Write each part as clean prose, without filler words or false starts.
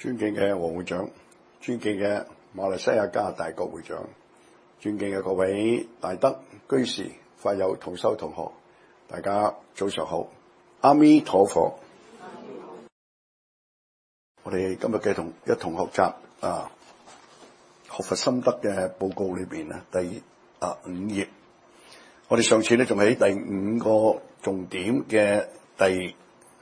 尊敬嘅黃會長，尊敬嘅馬來西亞加拿大國會長，尊敬嘅各位大德、居士、法友、同修同學，大家早上好，阿彌陀佛。我哋今日嘅一同學習學佛心得嘅報告裏邊咧，第5頁。我哋上次咧仲喺第5個重點嘅第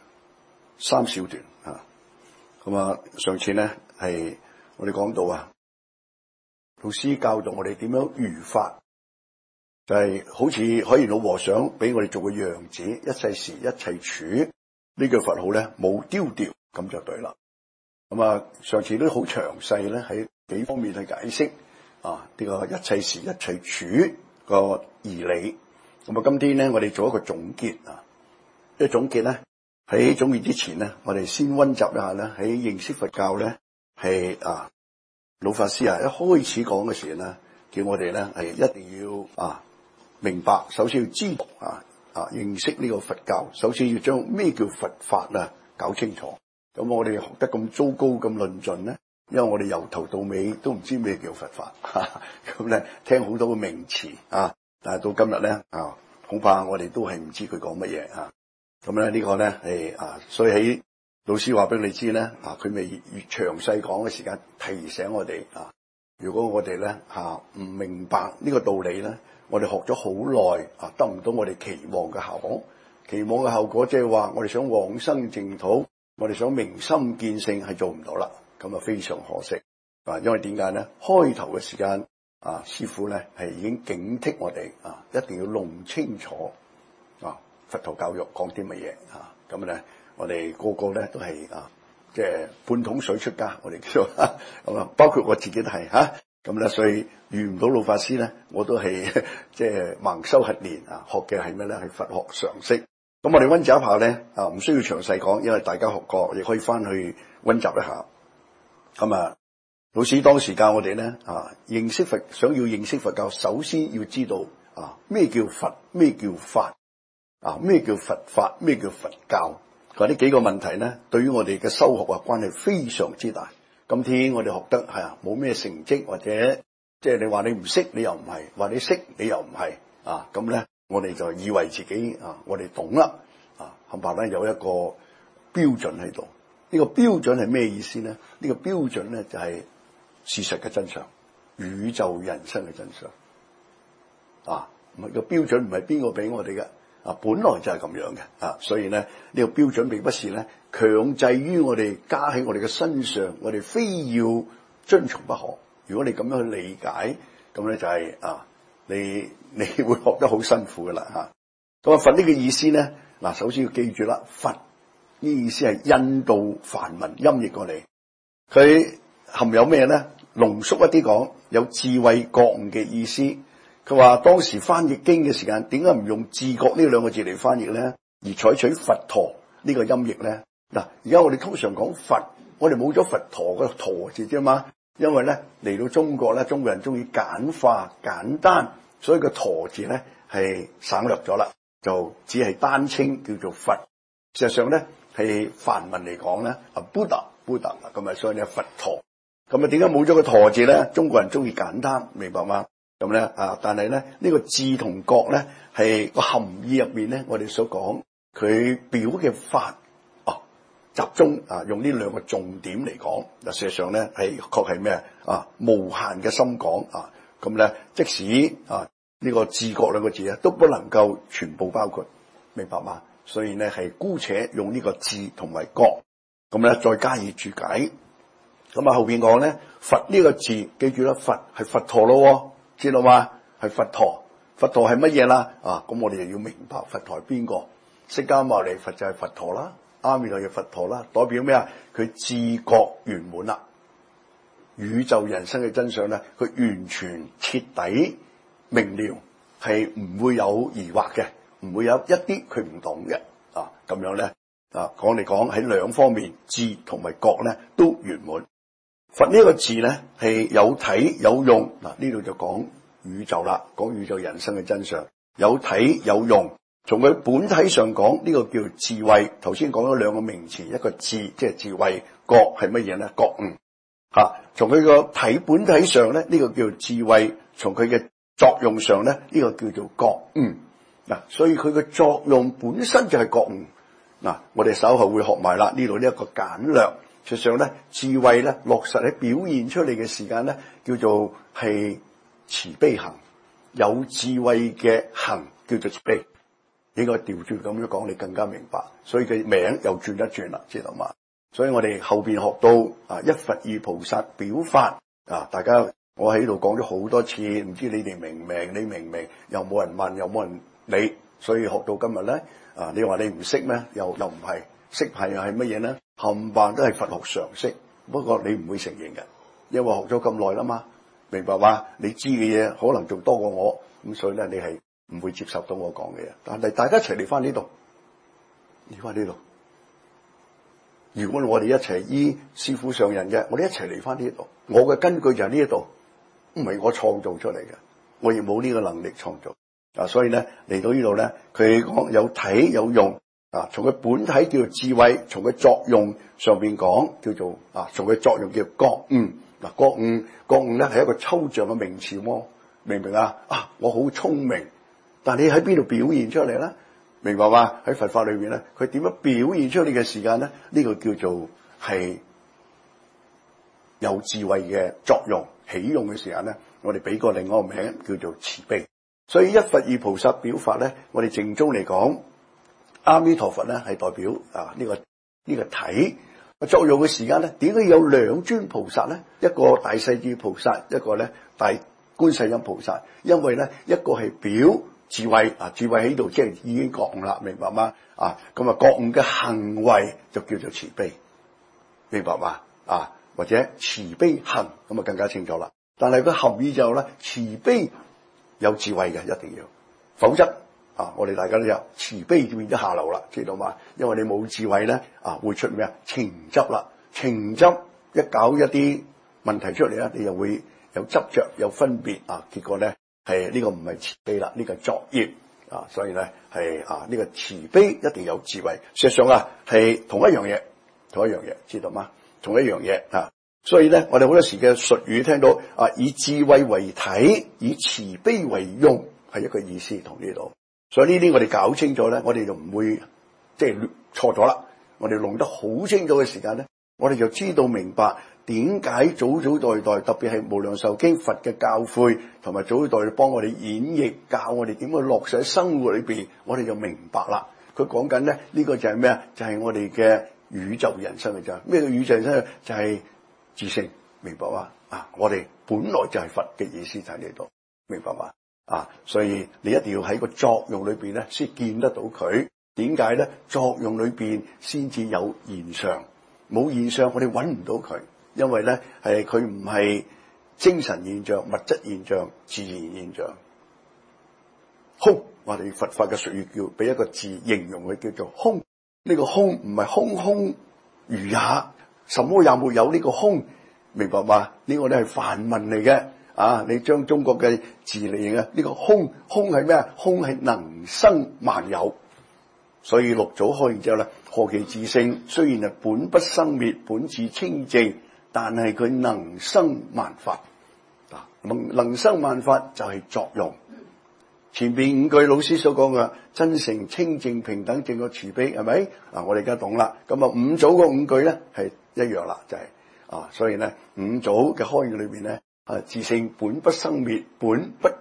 3小段上次咧係我哋講到老師教導我哋點樣如法，就係好似海賢老和尚俾我哋做個樣子，一切時一切處呢句佛號咧冇丟掉，咁就對啦。上次都好詳細咧喺幾方面去解釋呢個一切時一切處個義理。今天咧我哋做一個總結呢個總結咧，喺總結之前咧，我哋先溫習一下咧，喺認識佛教咧係老法師一開始講嘅時候咧，叫我哋咧係一定要明白，首先要知道認識呢個佛教，首先要將咩叫佛法搞清楚。咁我哋學得咁糟糕咁論盡咧，因為我哋由頭到尾都唔知咩叫佛法，咁咧聽好多個名詞但係到今日咧恐怕我哋都係唔知佢講乜嘢咁咧呢個咧係所以喺老師話俾你知咧佢未越詳細講嘅時間提醒我哋如果我哋咧唔明白呢個道理咧，我哋學咗好耐得唔到我哋期望嘅效果。期望嘅效果即係話我哋想往生淨土，我哋想明心見性係做唔到啦，咁非常可惜因為點解咧？開頭嘅時間師父咧係已經警惕我哋一定要弄清楚佛陀教育講啲乜嘢咁咧我哋個個咧都係即係半桶水出家，我哋叫咁包括我自己都係咁咧，所以遇唔到老法師咧，我都係即係盲修核練學嘅係咩咧？係佛學常識。咁我哋溫習一下咧唔需要詳細講，因為大家學過，亦可以翻去溫習一下。老師當時教我哋咧認識佛，想要認識佛教，首先要知道咩叫佛，咩叫法咩叫佛法，咩叫佛教。佢話呢幾個問題咧，對於我哋嘅修學關係非常之大。今天我哋學得冇咩成績，或者即係你話你唔識，你又唔係；話你識，你又唔係咁咧，我哋就以為自己我哋懂啦冚唪唥咧有一個標準喺度。呢個標準係咩意思咧？呢個標準咧就係事實嘅真相，宇宙人生嘅真相唔係個標準，唔係邊個俾我哋嘅本來就係咁樣嘅所以咧呢個標準並不是咧強制於我哋加喺我哋嘅身上，我哋非要遵從不可。如果你咁樣去理解，咁咧就係你會學得好辛苦噶啦咁佛呢個意思咧首先要記住啦，佛呢意思係印度梵文音譯過嚟，佢含有咩咧？濃縮一啲講，有智慧覺悟嘅意思。佢話當時翻譯經嘅時間，點解唔用自覺呢兩個字嚟翻譯咧，而採取佛陀呢個音譯咧？而家我哋通常講佛，我哋冇咗佛陀個陀字啫嘛，因為咧嚟到中國咧，中國人中意簡化簡單，所以個陀字咧係省略咗啦，就只係單稱叫做佛。事實上咧係梵文嚟講咧Buddha 咁所以咧佛陀。咁點解冇咗個陀字咧？中國人中意簡單，明白嗎？咁咧但係咧呢個智同覺咧係個含義入面咧，我哋所講佢表嘅法集中用呢兩個重點嚟講，事實上咧係確係咩無限嘅深廣咁咧即使呢個智覺兩個字都不能夠全部包括，明白嗎？所以咧係姑且用呢個智同埋覺，咁咧再加以注解。咁後邊講咧佛呢個字，記住啦，佛係佛陀咯，知道嘛？係佛陀，佛陀係乜嘢啦？咁我哋就要明白佛陀係邊個？釋迦牟尼佛就係佛陀啦，阿彌陀佛佛陀啦，代表咩佢自覺圓滿啦，宇宙人生嘅真相咧，佢完全徹底明了，係唔會有疑惑嘅，唔會有一啲佢唔懂嘅咁樣咧講嚟講喺兩方面，智同埋覺咧都圓滿。佛呢個字咧係有體有用，呢度就講宇宙啦，講宇宙人生嘅真相，有體有用， 從佢本體上講，呢個叫智慧。頭先講咗兩個名詞，一個智即係智慧，覺係乜嘢咧？覺悟。從佢個本體上咧，呢個叫智慧；從佢嘅作用上咧，呢個叫做覺悟。所以佢嘅作用本身就係覺悟。我哋稍後會學埋啦，呢度呢一個簡略。實際上咧，智慧咧落實喺表現出嚟嘅時間咧，叫做係慈悲行。有智慧嘅行叫做慈悲。應該調轉咁樣講，你更加明白。所以佢名又轉一轉啦，知道嘛？所以我哋後邊學到一佛二菩薩表法大家我喺度講咗好多次，唔知你哋明唔明？你明唔明？又冇人問，又冇人理，所以學到今日咧你話你唔識咩？又唔係識係乜嘢咧？冚唪唥都係佛學常識，不過你唔會承認嘅，因為學咗咁耐啦嘛，明白嘛？你知嘅嘢可能仲多過我，咁所以咧你係唔會接受到我講嘅嘢。但係大家一齊嚟翻呢度，嚟翻呢度。如果我哋一齊依師父上人嘅，我哋一齊嚟翻呢度。我嘅根據就係呢一度，唔係我創造出嚟嘅，我亦冇呢個能力創造。所以咧嚟到呢度咧，佢講有體有用從佢本體叫做智慧，從佢作用上邊講叫做從佢作用叫覺悟。覺悟咧係一個抽象嘅名詞喎，明唔明啊？我好聰明，但係你喺邊度表現出嚟咧？明白嘛？喺佛法裏面咧，佢點樣表現出嚟嘅時間咧？呢個叫做係有智慧嘅作用，起用嘅時間咧，我哋俾個另外一個名叫做慈悲。所以一佛二菩薩表法咧，我哋正宗嚟講，阿彌陀佛咧係代表呢個體作用嘅時間咧，點解有兩尊菩薩咧？一個大勢至菩薩，一個咧大觀世音菩薩。因為咧一個係表智慧智慧喺度即係已經覺悟啦，明白嗎？咁覺悟嘅行為就叫做慈悲，明白嗎？或者慈悲行咁更加清楚啦。但係佢含義就咧，慈悲有智慧嘅一定要，否則我哋大家都有慈悲變咗下流啦，知道嘛？因為你冇智慧咧會出咩情執啦，情執一搞一啲問題出嚟咧，你又會有執着有分別結果咧係呢個唔係慈悲啦，呢個係作業所以咧係呢個慈悲一定有智慧。事實上係同一樣嘢，知道嗎？同一樣嘢所以咧我哋好多時嘅術語聽到以智慧為體，以慈悲為用，係一個意思同呢度。所以呢啲我哋搞清楚咧，我哋就唔會即係錯咗啦。我哋弄得好清楚嘅時間咧，我哋就知道明白點解祖祖代代，特別係無量壽經佛嘅教誨，同埋祖祖代代幫我哋演繹，教我哋點樣落實喺生活裏邊，我哋就明白啦。佢講緊咧呢個就係咩啊？就係我哋嘅宇宙人生嘅啫。咩叫宇宙人生？就係自性，明白嘛？我哋本來就係佛嘅意思就喺呢度，明白嘛？所以你一定要喺個作用裏邊咧，先見得到佢。點解咧？作用裏邊先至有現象，冇現象我哋揾唔到佢，因為咧係佢唔係精神現象、物質現象、自然現象。空，我哋佛法嘅術語叫俾一個字形容佢，叫做空。呢個空唔係空空如也，什麼也沒有呢個空，明白嘛？呢個咧係梵文嚟嘅。你將中國嘅字嚟形容呢個空，空係咩啊？空係能生萬有。所以六祖開完之後咧，何其自性，雖然係本不生滅，本自清淨，但係佢能生萬法。能生萬法就係作用。前邊五句老師所講嘅真誠、清淨、平等、正覺、慈悲，係咪？我哋而家懂啦。咁五祖嗰五句咧係一樣啦，就係所以咧五祖嘅開完裏邊咧，自性本不生滅，本不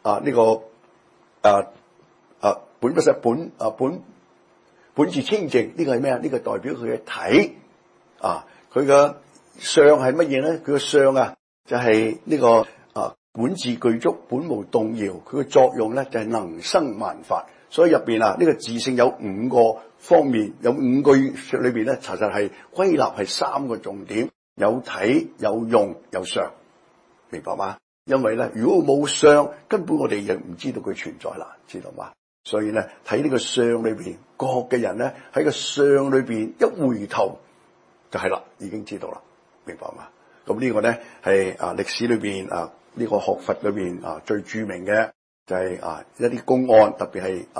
本不生本自清淨。呢個係咩啊？呢個代表佢嘅體佢嘅相係乜嘢咧？佢嘅相就係呢個本自具足，本無動搖。佢嘅作用咧就係能生萬法。所以入邊呢個自性有五個方面，有五句裏邊咧，其實係歸納係三個重點：有體、有用、有相。明白嗎？因為咧，如果冇相，根本我哋亦唔知道佢存在啦，知道嗎？所以咧，睇呢個相裏邊，覺嘅人咧喺個相裏邊一回頭就係啦，已經知道啦，明白嗎？咁呢個咧係歷史裏邊呢個學佛裏邊最著名嘅就係一啲公案，特別係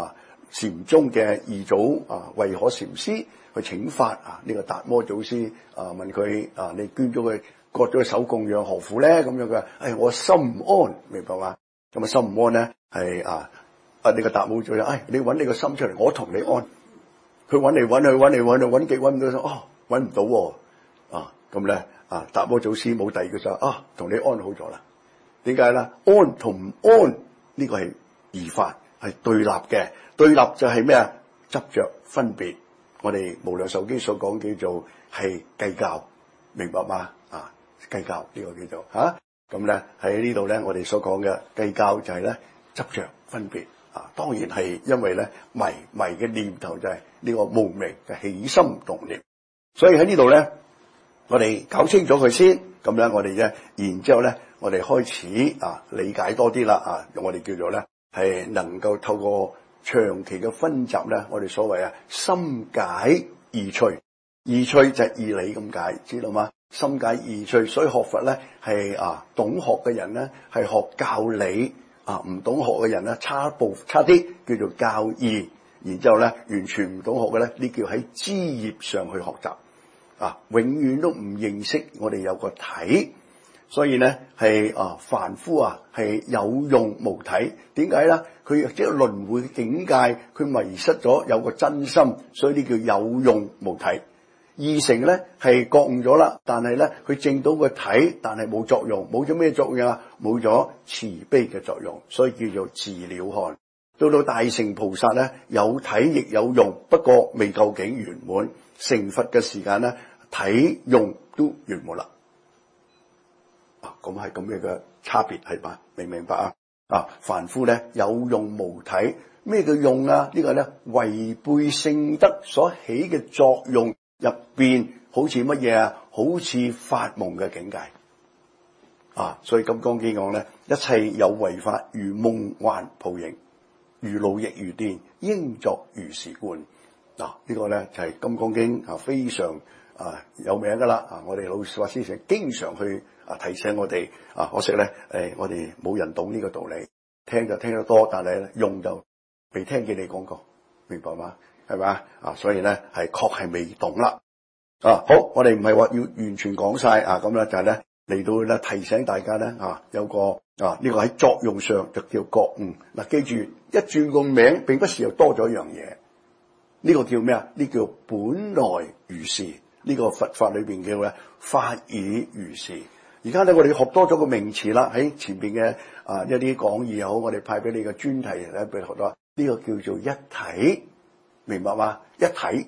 禪宗嘅二祖慧可禪師去請法呢個達摩祖師問佢你捐咗佢割咗佢手供養何苦咧？咁樣佢話我心唔安，明白嘛？咁心唔安咧係呢個達摩祖師你揾你個心出嚟，我同你安。佢揾嚟揾去揾極揾唔到，揾唔到喎咁咧達摩祖師冇第二句就同你安好咗啦。點解咧？安同唔安呢個係二法，係對立嘅。對立就係咩啊？執着分別。我哋無量壽經所講叫做係計較，明白嗎？計較呢個叫做咁咧喺呢度咧，我哋所講嘅計較就係咧執着分別當然係因為咧迷嘅念頭就係呢個無明嘅起心動念，所以喺呢度咧我哋搞清楚佢先，咁咧我哋咧然之後咧我哋開始理解多啲啦我哋叫做咧係能夠透過長期嘅分集咧，我哋所謂心解義趣，義趣就係義理咁解，知道嗎？心解義趣，所以學佛咧係懂學嘅人咧係學教理唔懂學嘅人咧差啲叫做教義，然之後咧完全唔懂學嘅咧呢叫喺枝葉上去學習永遠都唔認識我哋有個體，所以咧係凡夫係有用無體。點解咧？佢即係輪迴嘅境界，佢迷失咗有個真心，所以呢叫有用無體。二乘咧係覺悟咗啦，但係咧佢證到個體，但係冇作用，冇咗咩作用冇咗慈悲嘅作用，所以叫做自了漢。到大乘菩薩咧有體亦有用，不過未究竟圓滿。成佛嘅時間咧體用都圓滿啦。咁係咁樣嘅差別係嘛？明唔明白凡夫咧有用無體，咩叫用呢個咧違背聖德所起嘅作用入邊，好似乜嘢好似發夢嘅境界所以金剛經講咧，一切有為法如夢幻泡影，如露亦如電，應作如是觀。呢個咧就係金剛經非常有名噶啦我哋老法師成經常去提醒我哋可惜咧我哋冇人懂呢個道理，聽就聽得多，但係咧用就未聽見你講過，明白嗎？係咪所以咧係確係未懂啦好，我哋唔係話要完全講晒咁咧，就係咧嚟到咧提醒大家咧有個呢個喺作用上就叫覺悟記住一轉個名，並不是又多咗一樣嘢，呢個叫咩呢叫本來如是。呢個佛法裏邊叫嘅法已如是。而家咧我哋學多咗個名詞啦，喺前邊嘅一啲講義又好，我哋派俾你嘅專題咧俾你學到呢個叫做一體，明白嗎？一體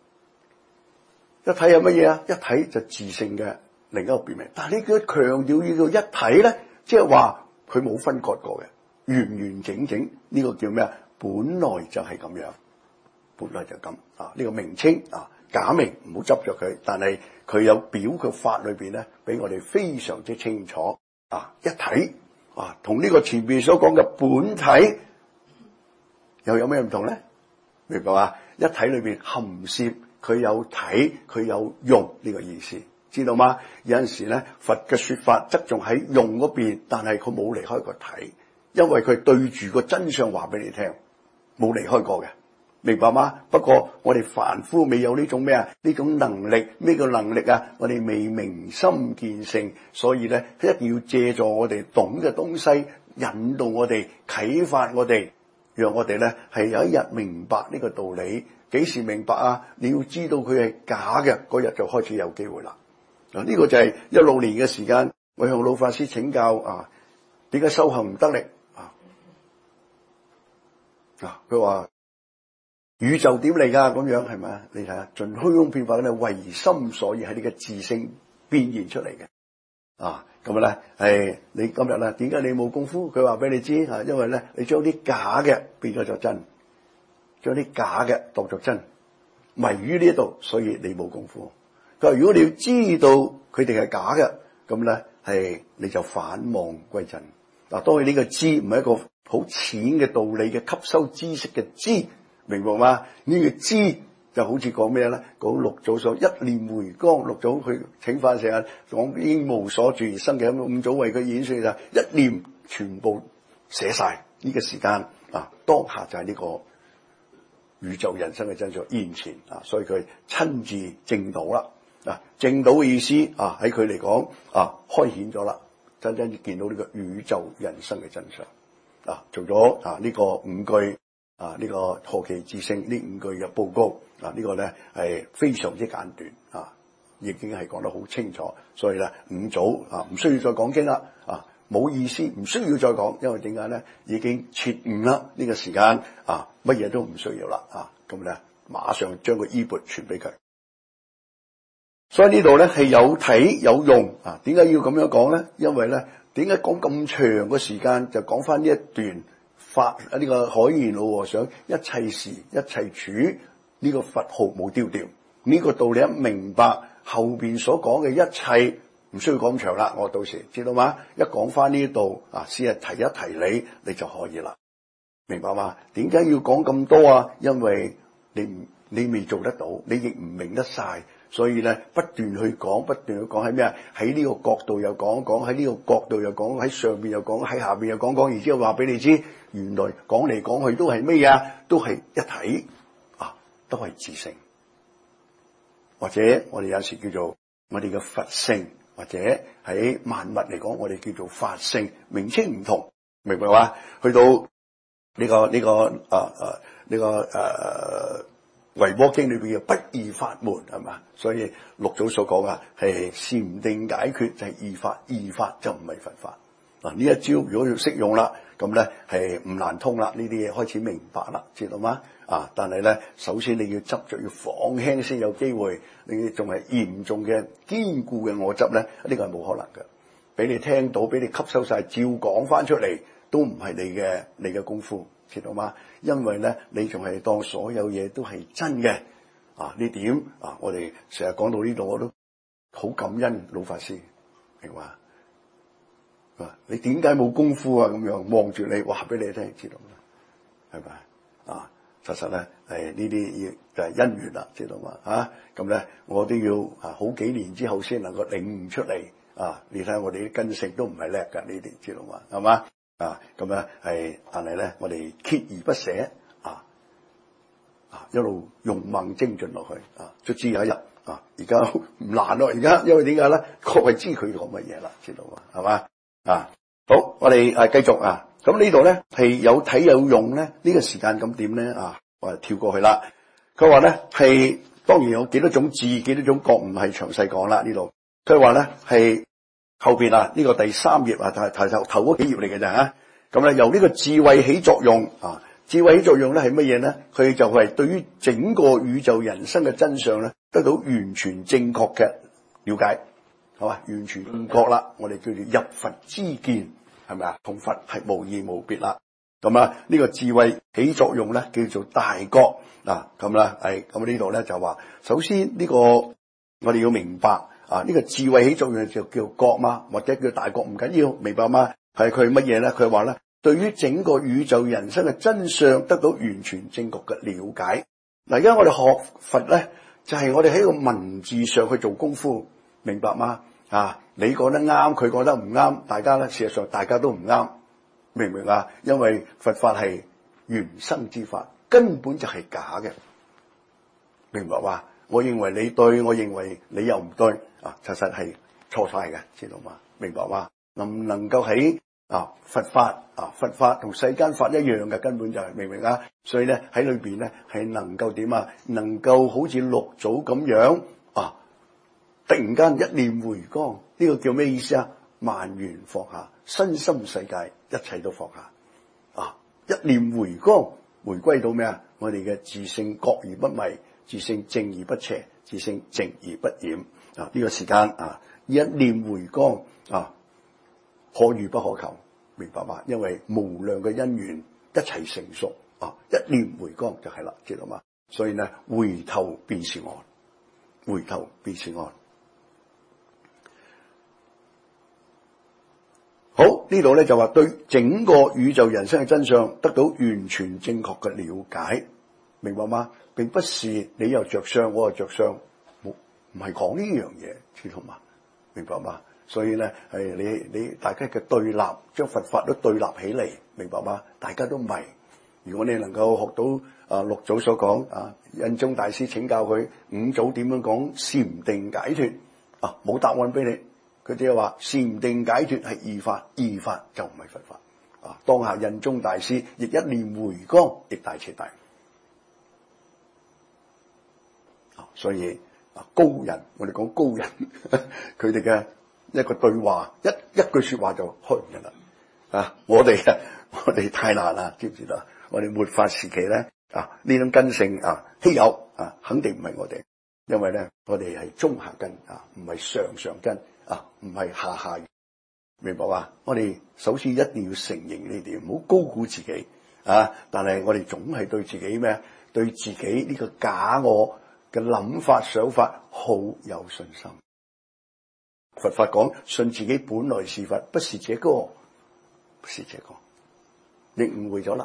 係乜嘢一體就自性嘅另一個別名，但係你叫強調要叫一體咧，即係話佢冇分割過嘅，完完整整，呢個叫咩本來就係咁樣，本來就咁呢個名稱假名唔好執着佢，但係佢有表嘅法裏邊咧，俾我哋非常之清楚一體同呢個前面所講嘅本體又有咩唔同咧？明白嘛？一體裏邊含攝佢有體，佢有用呢個意思，知道嗎？有陣時咧，佛嘅說法側重喺用嗰邊，但係佢冇離開個體，因為佢對住個真相話俾你聽，冇離開過嘅。明白嗎？不過我哋凡夫未有呢種咩呢種能力，咩叫能力我哋未明心見性，所以咧一定要借助我哋懂嘅東西，引導我哋，啟發我哋，讓我哋咧係有一日明白呢個道理。幾時明白你要知道佢係假嘅，嗰日就開始有機會啦。呢個就係16年嘅時間，我向老法師請教點解修行唔得力佢話宇宙點嚟㗎？咁樣係咪？你睇下，盡虛空變化咧，唯心所以係你嘅自性變現出嚟嘅。咁咧係你今日咧，點解你冇功夫？佢話俾你知因為咧你將啲假嘅變咗做真，將啲假嘅當作真，迷於呢度，所以你冇功夫。佢話如果你要知道佢哋係假嘅，咁咧係你就反望歸真。當然呢個知唔係一個好淺嘅道理嘅吸收知識嘅知。明白嗎？呢個知就好似講咩咧？講六祖所一念回光，六祖去請法成日講應無所住而生嘅，五祖為佢演說就一念全部寫晒。呢個時間當下就係呢個宇宙人生嘅真相現前啊，所以佢親自證到啦。證到嘅意思啊，喺佢嚟講啊，開顯咗啦，真真見到呢個宇宙人生嘅真相啊，做咗呢個5句呢個何其至聖呢5句嘅報告呢個咧係非常之簡短已經係講得好清楚，所以咧5組唔需要再講經啦冇意思，唔需要再講，因為點解咧？已經徹悟啦，呢個時間乜嘢都唔需要啦咁咧馬上將個衣缽傳俾佢。所以呢度咧係有睇有用點解要咁樣講咧？因為咧點解講咁長嘅時間就講翻呢一段法呢個海賢老和尚一切時一切處呢個佛號冇丟掉呢個道理一明白，後邊所講嘅一切唔需要講長啦，我到時知道嗎？一講翻呢度先係提一提你就可以啦，明白嗎？點解要講咁多啊？因為你未做得到，你亦唔明得晒。所以咧，不斷去講喺咩啊？喺呢個角度又講，喺呢個角度又講，喺上邊又講，喺下邊又講，然之後話俾你知，原來講嚟講去都係咩啊？都係一體都係自性，或者我哋有時叫做我哋嘅佛性，或者喺萬物嚟講，我哋叫做法性，名稱唔同，明白嘛？去到維波經裏邊嘅不二法門係嘛？所以六祖所講係禪定解決就係二法就唔係佛法。呢一招如果要識用啦，咁咧係唔難通啦。呢啲嘢開始明白啦，知道嗎？但係咧，首先你要執着要放輕先有機會。你仲係嚴重嘅堅固嘅我執咧，呢個係冇可能嘅。俾你聽到，俾你吸收晒，照講翻出嚟，都唔係你嘅功夫。知道嗎？因為咧，你仲係當所有嘢都係真嘅呢點我哋成日講到呢度，我都好感恩老法師，明嘛？你點解冇功夫咁樣望住你話俾你聽，知道嗎？係咪實實咧係呢啲就係因緣啦，知道嘛？咁咧我都要好幾年之後先能夠領悟出嚟你睇下我哋啲根性都唔係叻㗎，呢啲知道嘛？係嘛？咁咧係，但係咧我哋鍥而不捨一路勇猛精進落去卒之有一日而家唔難咯，而家因為點解咧？確係知佢講乜嘢啦，知道嘛？係嘛？好，我哋繼續咁呢度咧係有睇有用咧，呢個時間咁點咧我哋跳過去啦。佢話咧係當然有幾多種智，幾多種覺，唔係詳細講啦呢度。佢話咧係後邊呢個第3頁頭嗰幾頁嚟嘅咋咁咧由呢個智慧起作用智慧起作用咧係乜嘢咧？佢就係對於整個宇宙人生嘅真相咧得到完全正確嘅了解，係嘛？完全正確啦，我哋叫做入佛之見，係咪同佛係無異無別啦。咁呢個智慧起作用咧叫做大覺咁啦，咁呢度咧就話，首先呢個我哋要明白呢個智慧起作用就叫覺嘛，或者叫大覺唔緊要，明白嗎？係佢乜嘢咧？佢話咧，對於整個宇宙人生嘅真相得到完全正確嘅了解。而家我哋學佛咧，就係我哋喺個文字上去做功夫，明白嗎？你講得啱，佢講得唔啱，大家咧事實上大家都唔啱，明唔明啊？因為佛法係緣生之法，根本就係假嘅，明白嗎？我認為你對，我認為你又唔對實實係錯晒嘅，知道嗎？明白嗎？能唔能夠喺佛法同世間法一樣嘅，根本就係明唔明啊？所以咧喺裏邊咧係能夠點能夠好似六祖咁樣突然間一念回光，呢個叫咩意思啊？萬緣放下，身心世界一切都放下一念回光，回歸到咩啊？我哋嘅自性覺而不迷，自性正而不邪，自性淨而不染呢個時間一念回光可遇不可求，明白嗎？因為無量嘅因緣一齊成熟一念回光就係啦，知道嗎？所以呢，回頭便是岸，回頭便是岸。好，呢度咧就話對整個宇宙人生嘅真相得到完全正確嘅了解，明白嗎？並不是你又着相，我又着相，唔係講呢樣嘢，知道嗎？明白嗎？所以咧係你大家嘅對立，將佛法都對立起嚟，明白嗎？大家都迷， 如果你能夠學到六祖所講印宗大師請教佢五祖點樣講禪定解脫冇答案俾你，佢只係話禪定解脫係異法，異法就唔係佛法當下印宗大師亦一念回光，亦大徹大悟所以高人，我哋講高人佢哋嘅一個對話，一句說話就開唔人啦我哋太難啦，知唔知道？我哋末法時期咧呢種根性稀有肯定唔係我哋，因為咧我哋係中下根唔係上根唔係下根，明白嘛？我哋首先一定要承認呢點，唔好高估自己但係我哋總係對自己咩？對自己呢個假我嘅諗法想法好有信心。佛法講信自己本來是佛，不是這個，不是這個，你誤會咗啦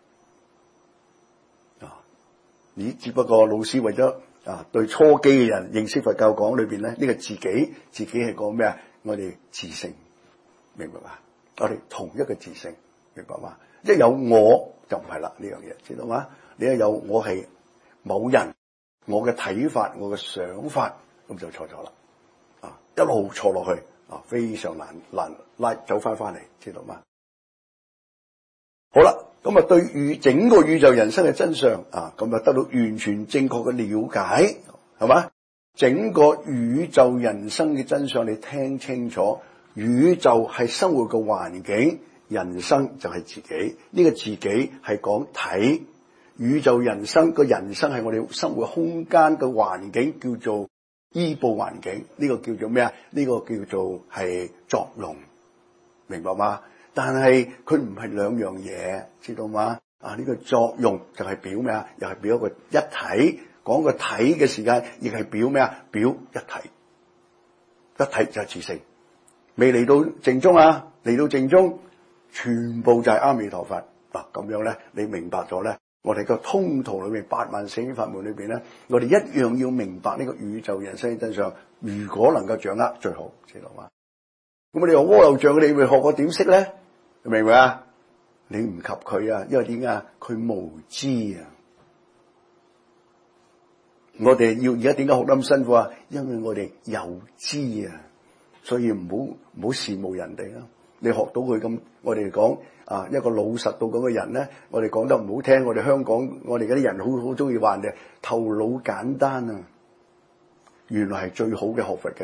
你只不過老師為咗對初機嘅人認識佛教講裏邊咧，呢個自己係講咩？我哋自性，明白嘛？我哋同一個自性，明白嘛？一有我就唔係啦，呢樣嘢知道嘛？你一有我係某人，我嘅睇法，我嘅想法，咁就錯咗啦一路錯落去非常難拉走翻嚟，知道嘛？好啦，咁對整個宇宙人生嘅真相咁得到完全正確嘅了解，係嘛？整個宇宙人生嘅真相你聽清楚，宇宙係生活嘅環境，人生就係自己，呢個自己係講體，宇宙人生個人生係我哋生活空間嘅環境，叫做依報環境，呢個叫做咩？呢個叫做係作用，明白嗎？但係佢唔係兩樣嘢，知道嗎？呢個作用就係表咩？又係表一個一體，講個體嘅時間，亦係表咩？表一體，一體就係自性。未嚟到正宗嚟到正宗，全部就係阿彌陀佛咁樣咧，你明白咗咧？我哋個通途裏面8萬四千法門裏邊咧，我哋一樣要明白呢個宇宙人生嘅真相。如果能夠掌握最好，知道嘛？咁我哋話阿蝸牛象，你會學過點識咧？明唔明啊？你唔及佢因為點解？佢無知我哋要而家點解學得咁辛苦因為我哋有知所以唔好羨慕人哋你學到佢咁，我哋講一個老實到咁嘅人咧，我哋講得唔好聽，我哋香港我哋嗰啲人好中意話人哋頭腦簡單原來係最好嘅學佛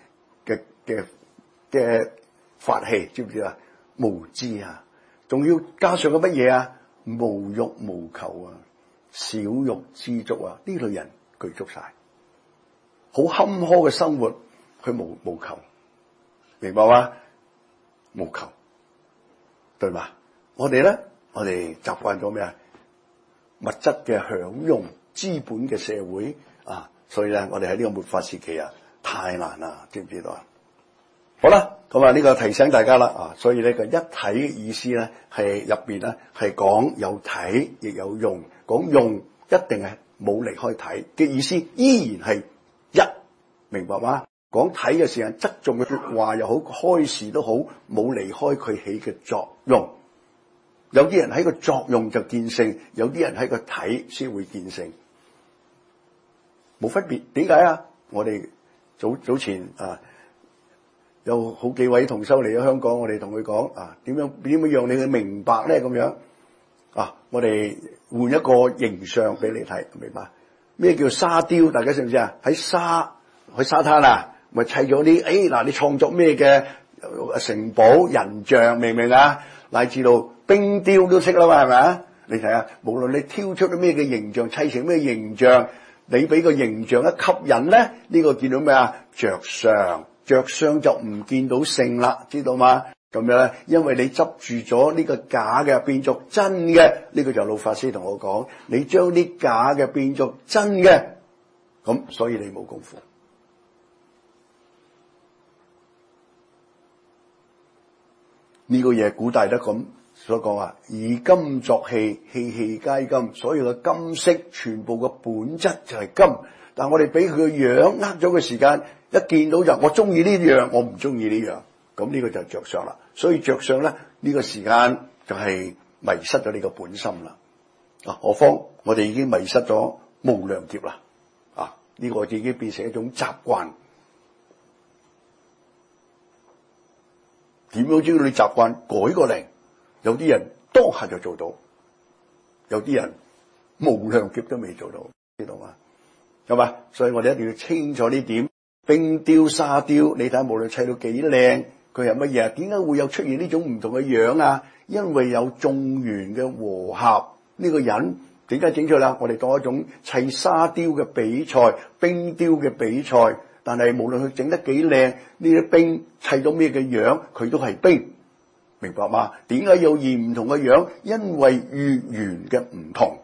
嘅法器，知唔知無知仲要加上個乜嘢無欲無求少欲知足呢類人具足晒，好坎坷嘅生活，佢無求，明白嗎？無求，對嘛？我哋習慣咗咩物質嘅享用，資本嘅社會所以咧，我哋喺呢個末法時期太難啦，知唔知道好啦，咁呢個提醒大家啦所以呢個一體嘅意思咧，係入邊咧係講有體亦有用，講用一定係冇離開體嘅意思，依然係一，明白嗎？講體嘅時間，側重嘅說話又好，開示都好，冇離開佢起嘅作用。有啲人喺個作用就見性，有啲人喺個體先會見性，冇分別。點解我哋早前有好幾位同修嚟咗香港，我哋同佢講點樣讓你去明白咧？咁樣我哋換一個形象俾你睇，明白咩叫沙雕？大家知唔知去沙灘咪砌咗啲你創作咩嘅城堡人像，明唔明乃至到冰雕都識啦嘛，係咪你睇下，無論你挑出啲咩嘅形象，砌成咩形象，你俾個形象一吸引咧，呢個見到咩着相就唔見到性啦，知道嗎？咁樣咧，因為你執住咗呢個假嘅變作真嘅，呢個就老法師同我講，你將啲假嘅變作真嘅，咁所以你冇功夫。呢個嘢古代都咁所講以金作器，器器皆金，所有嘅金色全部嘅本質就係金，但我哋俾佢嘅樣呃咗嘅時間，一見到就我中意呢樣，我唔中意呢樣，咁呢個就着相啦。所以着相咧，呢個時間就係迷失咗你個本心啦。 何況我哋已經迷失咗無量劫啦。呢個已經變成一種習慣。點樣知道你習慣改個零？有啲人當下就做到，有啲人無量劫都未做到，知道嘛？係嘛？所以我哋一定要清楚呢點。冰雕沙雕，你睇無論砌到幾靚，佢係乜嘢？點解會有出現呢種唔同嘅樣啊？因為有眾緣嘅和合。呢個人點解整出啦？我哋當一種砌沙雕嘅比賽、冰雕嘅比賽。但係無論佢整得幾靚，呢啲冰砌到咩嘅樣，佢都係冰，明白嗎？點解有異唔同嘅樣？因為月圓嘅唔同。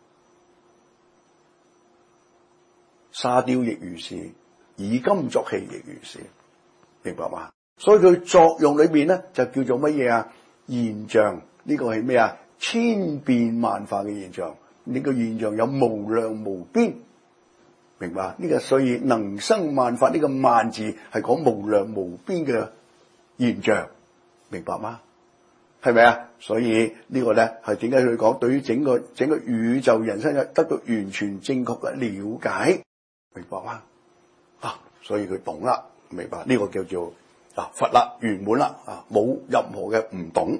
沙雕亦如是，以金作器亦如是，明白嗎？所以佢作用裏面咧就叫做乜嘢啊？現象。呢個係咩啊？千變萬化嘅現象。呢個現象有無量無邊。明白呢個，所以能生萬法呢個萬字係講無量無邊嘅現象，明白嗎？係咪啊？所以呢個咧係點解佢講對於整個宇宙人生嘅得到完全正確嘅了解，明白嗎？所以佢懂啦，明白呢個叫做佛啦，圓滿啦，冇任何嘅唔懂。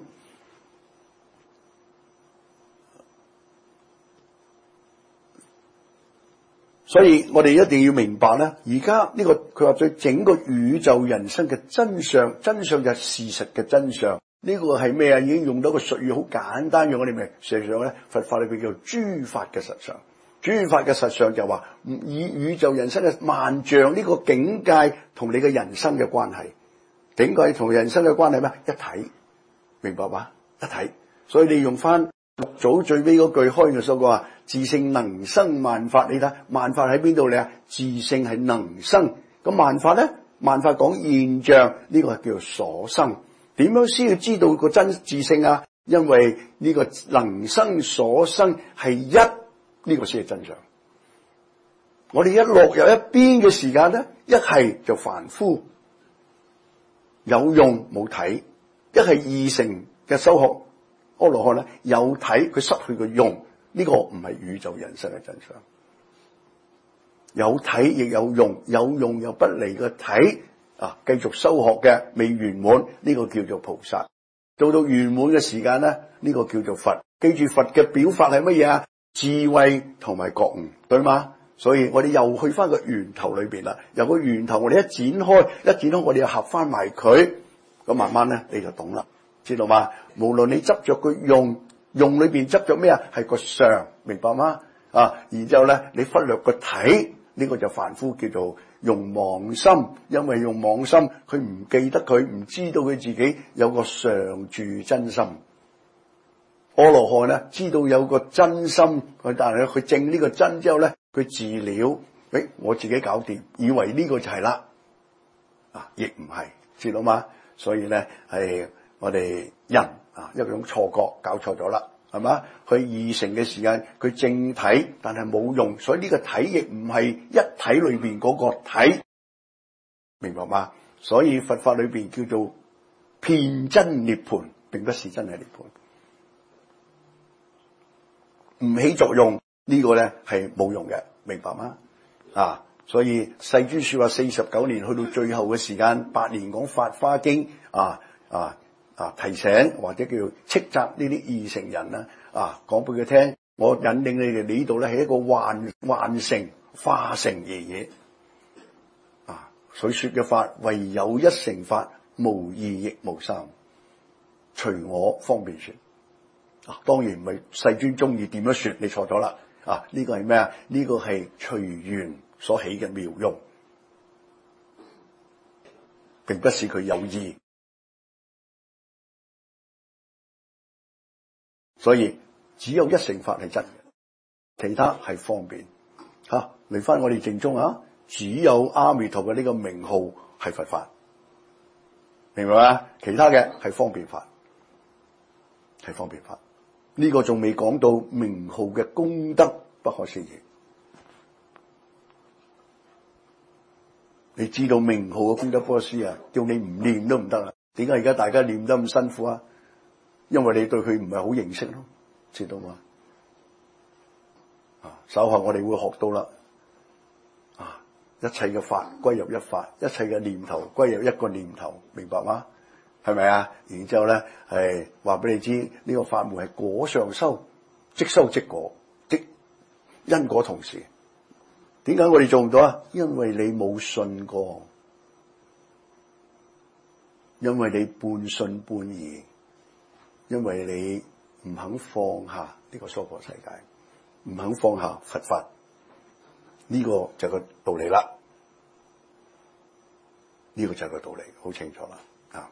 所以我哋一定要明白咧，而家呢個佢話對整個宇宙人生嘅真相，真相就係事實嘅真相。呢個係咩啊？已經用到個術語好簡單嘅，我哋明。事實上咧，佛法裏邊叫諸法嘅實相。諸法嘅實相就話以宇宙人生嘅萬象呢個境界同你嘅人生嘅關係，境界同人生嘅關係咩？一體，明白嘛？一體。所以你用翻六祖最尾嗰句開嘅所講話，自性能生萬法。你睇萬法喺邊度嚟啊？自性係能生，咁萬法咧？萬法講現象，呢個係叫做所生。點樣先要知道個真自性啊？因為呢個能生所生係一，呢個先係真相。我哋一落入一邊嘅時間咧，一係就凡夫，有用冇體；一係二乘嘅修學阿羅漢咧，有體佢失去個用，呢個唔係宇宙人生嘅真相。有體亦有用，有用又不離個體繼續修學嘅未圓滿，呢個叫做菩薩。到到圓滿嘅時間咧，呢個叫做佛。記住佛嘅表法係乜嘢啊？智慧同埋覺悟，對嗎？所以我哋又去翻個源頭裏邊啦。由個源頭我哋一展開，我哋又合翻埋佢，咁慢慢咧你就懂啦，知道嗎？無論你執着個用裏邊執着咩啊？係個相，明白嗎？然之後咧你忽略個體，呢個就凡夫叫做用妄心，因為用妄心佢唔記得佢，唔知道佢自己有個常住真心。阿羅漢咧知道有個真心，但係佢證呢個真之後咧，佢自了，我自己搞掂，以為呢個就係啦，亦唔係，知道嗎？所以咧係我哋人一種錯覺，搞錯咗啦，係嘛？佢二乘嘅時間佢正體，但係冇用，所以呢個體亦唔係一體裏邊嗰個體，明白嗎？所以佛法裏邊叫做遍真涅槃，並不是真係涅槃。唔起作用，呢個咧係冇用嘅，明白嗎？所以世尊說話49年，去到最後嘅時間8年講法華經，提醒或者叫做斥責呢啲二乘人啦，講俾佢聽，我引領你哋呢度咧係一個幻乘化乘而已，所說嘅法唯有一乘法，無二亦無三，隨我方便說。當然唔係世尊中意點樣說，你錯咗啦。呢個係咩啊？呢個係隨緣所起嘅妙用，並不是佢有意。所以只有一乘法係真嘅，其他係方便。嚟翻我哋正宗只有阿彌陀嘅呢個名號係佛法，明白嗎？其他嘅係方便法，係方便法。呢個仲未講到名號嘅功德不可思議。你知道名號嘅功德不可思議啊？叫你唔念都唔得啊！點解而家大家念得咁辛苦啊？因為你對佢唔係好認識咯，知道嘛？ 稍後我哋會學到啦。一切嘅法歸入一法，一切嘅念頭歸入一個念頭，明白嗎？係咪啊？然之後咧係話俾你知呢個法門係果上修，即修即果，即因果同時。點解我哋做唔到啊？因為你冇信過，因為你半信半疑，因為你唔肯放下呢個娑婆世界，唔肯放下佛法。呢個就係個道理啦，呢個就係個道理，好清楚啦。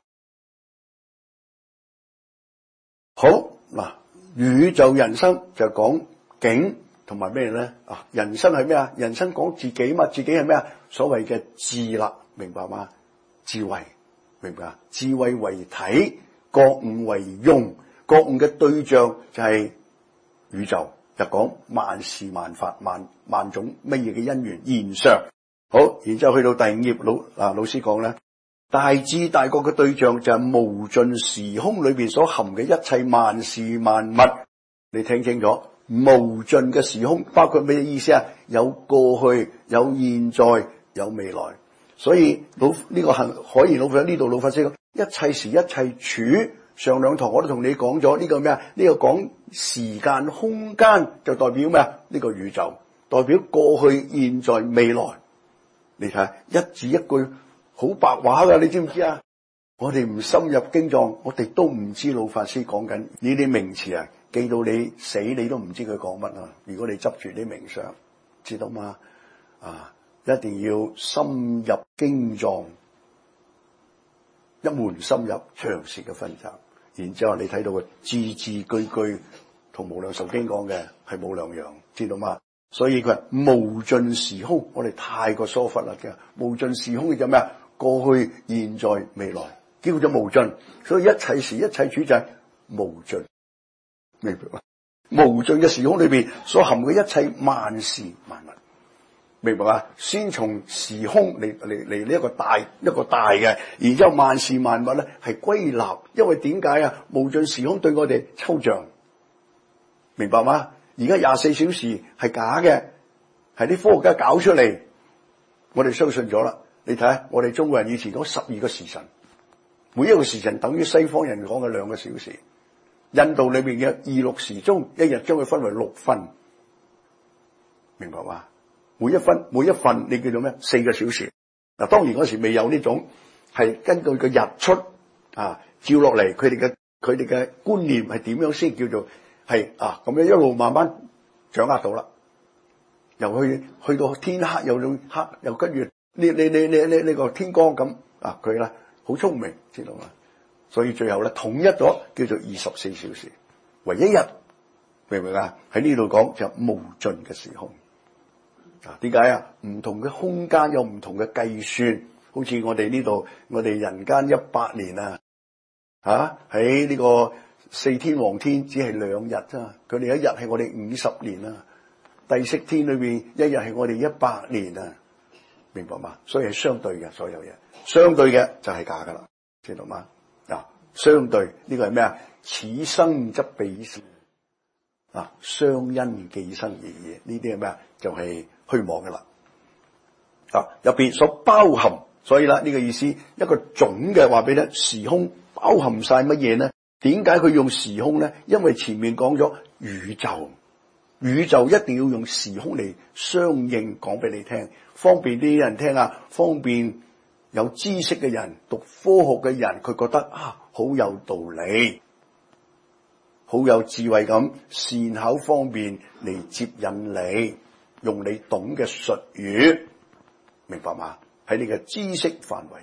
好嗱，宇宙人生就講境同埋咩咧？人生係咩啊？人生講自己嘛，自己係咩啊？所謂嘅智啦，明白嗎？智慧，明白啊？智慧為體，覺悟為用，覺悟嘅對象就係宇宙。就講萬事萬法萬種乜嘢嘅因緣現象。好，然之後去到第五頁，老師講咧，大智大覺嘅對象就係無盡時空裏邊所含嘅一切萬事萬物。你聽清楚，無盡嘅時空包括咩意思啊？有過去，有現在，有未來。所以呢個可以老佛呢度老法師講，一切時一切處。上兩堂我都同你講咗呢個咩啊？呢個講時間空間就代表咩啊？呢個宇宙代表過去、現在、未來。你睇下一字一句好白話噶，你知唔知啊？我哋唔深入經藏，我哋都唔知老法師講緊呢啲名詞啊，記到你死你都唔知佢講乜啊！如果你執住啲名相，知道嗎？一定要深入經藏，一門深入長時嘅分集。然之後你睇到嘅字字句句同無量壽經講嘅係冇兩樣，知道嗎？所以佢係無盡時空，我哋太過疏忽啦嘅。無盡時空嘅就咩啊？過去、現在、未來，叫做無盡。所以一切時一切處就係無盡，明白嗎？無盡嘅時空裏邊所含嘅一切萬事萬物，明白嗎？先從時空嚟呢一個大嘅，然之後萬事萬物咧係歸納。因為點解啊？無盡時空對我哋抽象，明白嗎？而家24小時係假嘅，係啲科學家搞出嚟，我哋相信咗啦。你睇下，我哋中國人以前講12個時辰，每一個時辰等於西方人講嘅2個小時。印度裏面嘅26時鐘，一日將佢分為6分，明白嗎？每一分你叫做咩？4個小時。嗱，當然嗰時未有呢種係根據個日出照落嚟，佢哋嘅觀念係點樣先叫做係咁樣一路慢慢掌握到啦。由去到天黑又到黑，又跟住呢個天光咁佢咧好聰明，知道嘛？所以最後咧統一咗叫做24小時為一日，明唔明啊？喺呢度講就無盡嘅時空。點解啊？唔同嘅空間有唔同嘅計算，好似我哋呢度，我哋人間100年喺呢個4天王天只係2日啫，佢哋一日係我哋50年啊。帝釋天裏邊一日係我哋100年啊，明白嗎？所以係相對嘅，所有嘢相對嘅就係假噶啦，知道嗎？相對呢個係咩啊？此生則彼生相因寄生而已。呢啲係咩啊？就係虛妄嘅啦。入邊所包含，所以啦呢個意思一個總嘅話俾你聽，時空包含晒乜嘢呢？點解佢用時空呢？因為前面講咗宇宙一定要用時空嚟相應講俾你聽，方便啲人聽啊，方便有知識嘅人、讀科學嘅人，佢覺得好有道理，好有智慧咁，善巧方便嚟接引你，用你懂嘅術語，明白嗎？喺你嘅知識範圍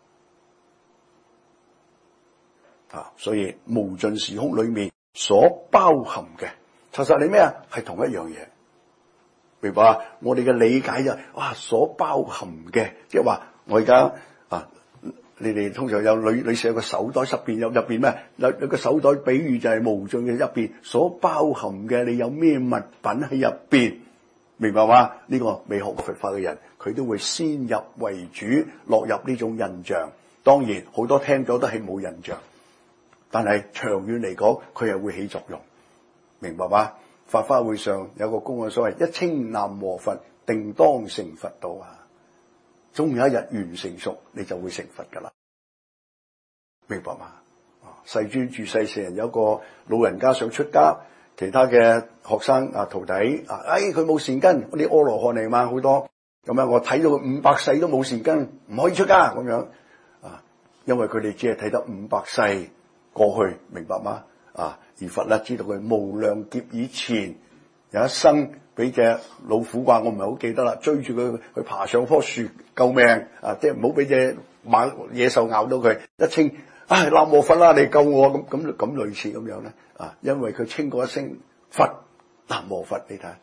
所以無盡時空裏面所包含嘅，其實你咩啊？係同一樣嘢，明白啊？我哋嘅理解就所包含嘅，即係話我而家你哋通常有女士有個手袋，入邊咩？有個手袋，比喻就係無盡嘅入邊所包含嘅，你有咩物品喺入邊，明白嗎？呢個未學佛法嘅人，佢都會先入為主，落入呢種印象。當然好多聽咗都係冇印象，但係長遠嚟講，佢係會起作用，明白嗎？ 法花會上有個公案所謂一稱南無佛，定當成佛道啊！終有一日完成熟，你就會成佛噶啦，明白嘛？世尊住世時，有個老人家想出家，其他嘅學生徒弟佢冇善根，啲阿羅漢嚟嘛，好多咁樣，我睇到佢500世都冇善根，唔可以出家咁樣因為佢哋只係睇得500世過去，明白嗎？而佛咧知道佢無量劫以前有一生俾隻老虎啩，我唔係好記得啦，追住佢去爬上棵樹救命即係唔好俾隻野獸咬到佢，一稱南無佛啦，你救我咁類似咁樣咧因為佢稱過一聲佛，南無佛，你睇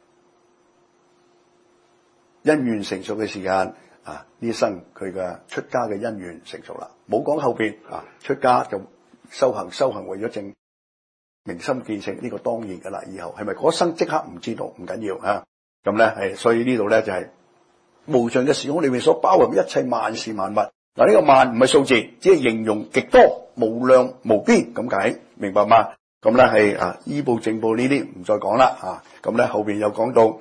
因緣成熟嘅時間呢生佢嘅出家嘅因緣成熟啦，冇講後邊出家就修行為咗正明心見性，呢個當然噶啦，以後係咪嗰生即刻唔知道，唔緊要咁咧係，所以呢度咧就係無盡嘅時空裏面所包含一切萬事萬物。呢個萬唔係數字，只係形容極多無量無邊咁解，明白嗎？咁咧係依報正報呢啲唔再講啦咁咧後邊又講到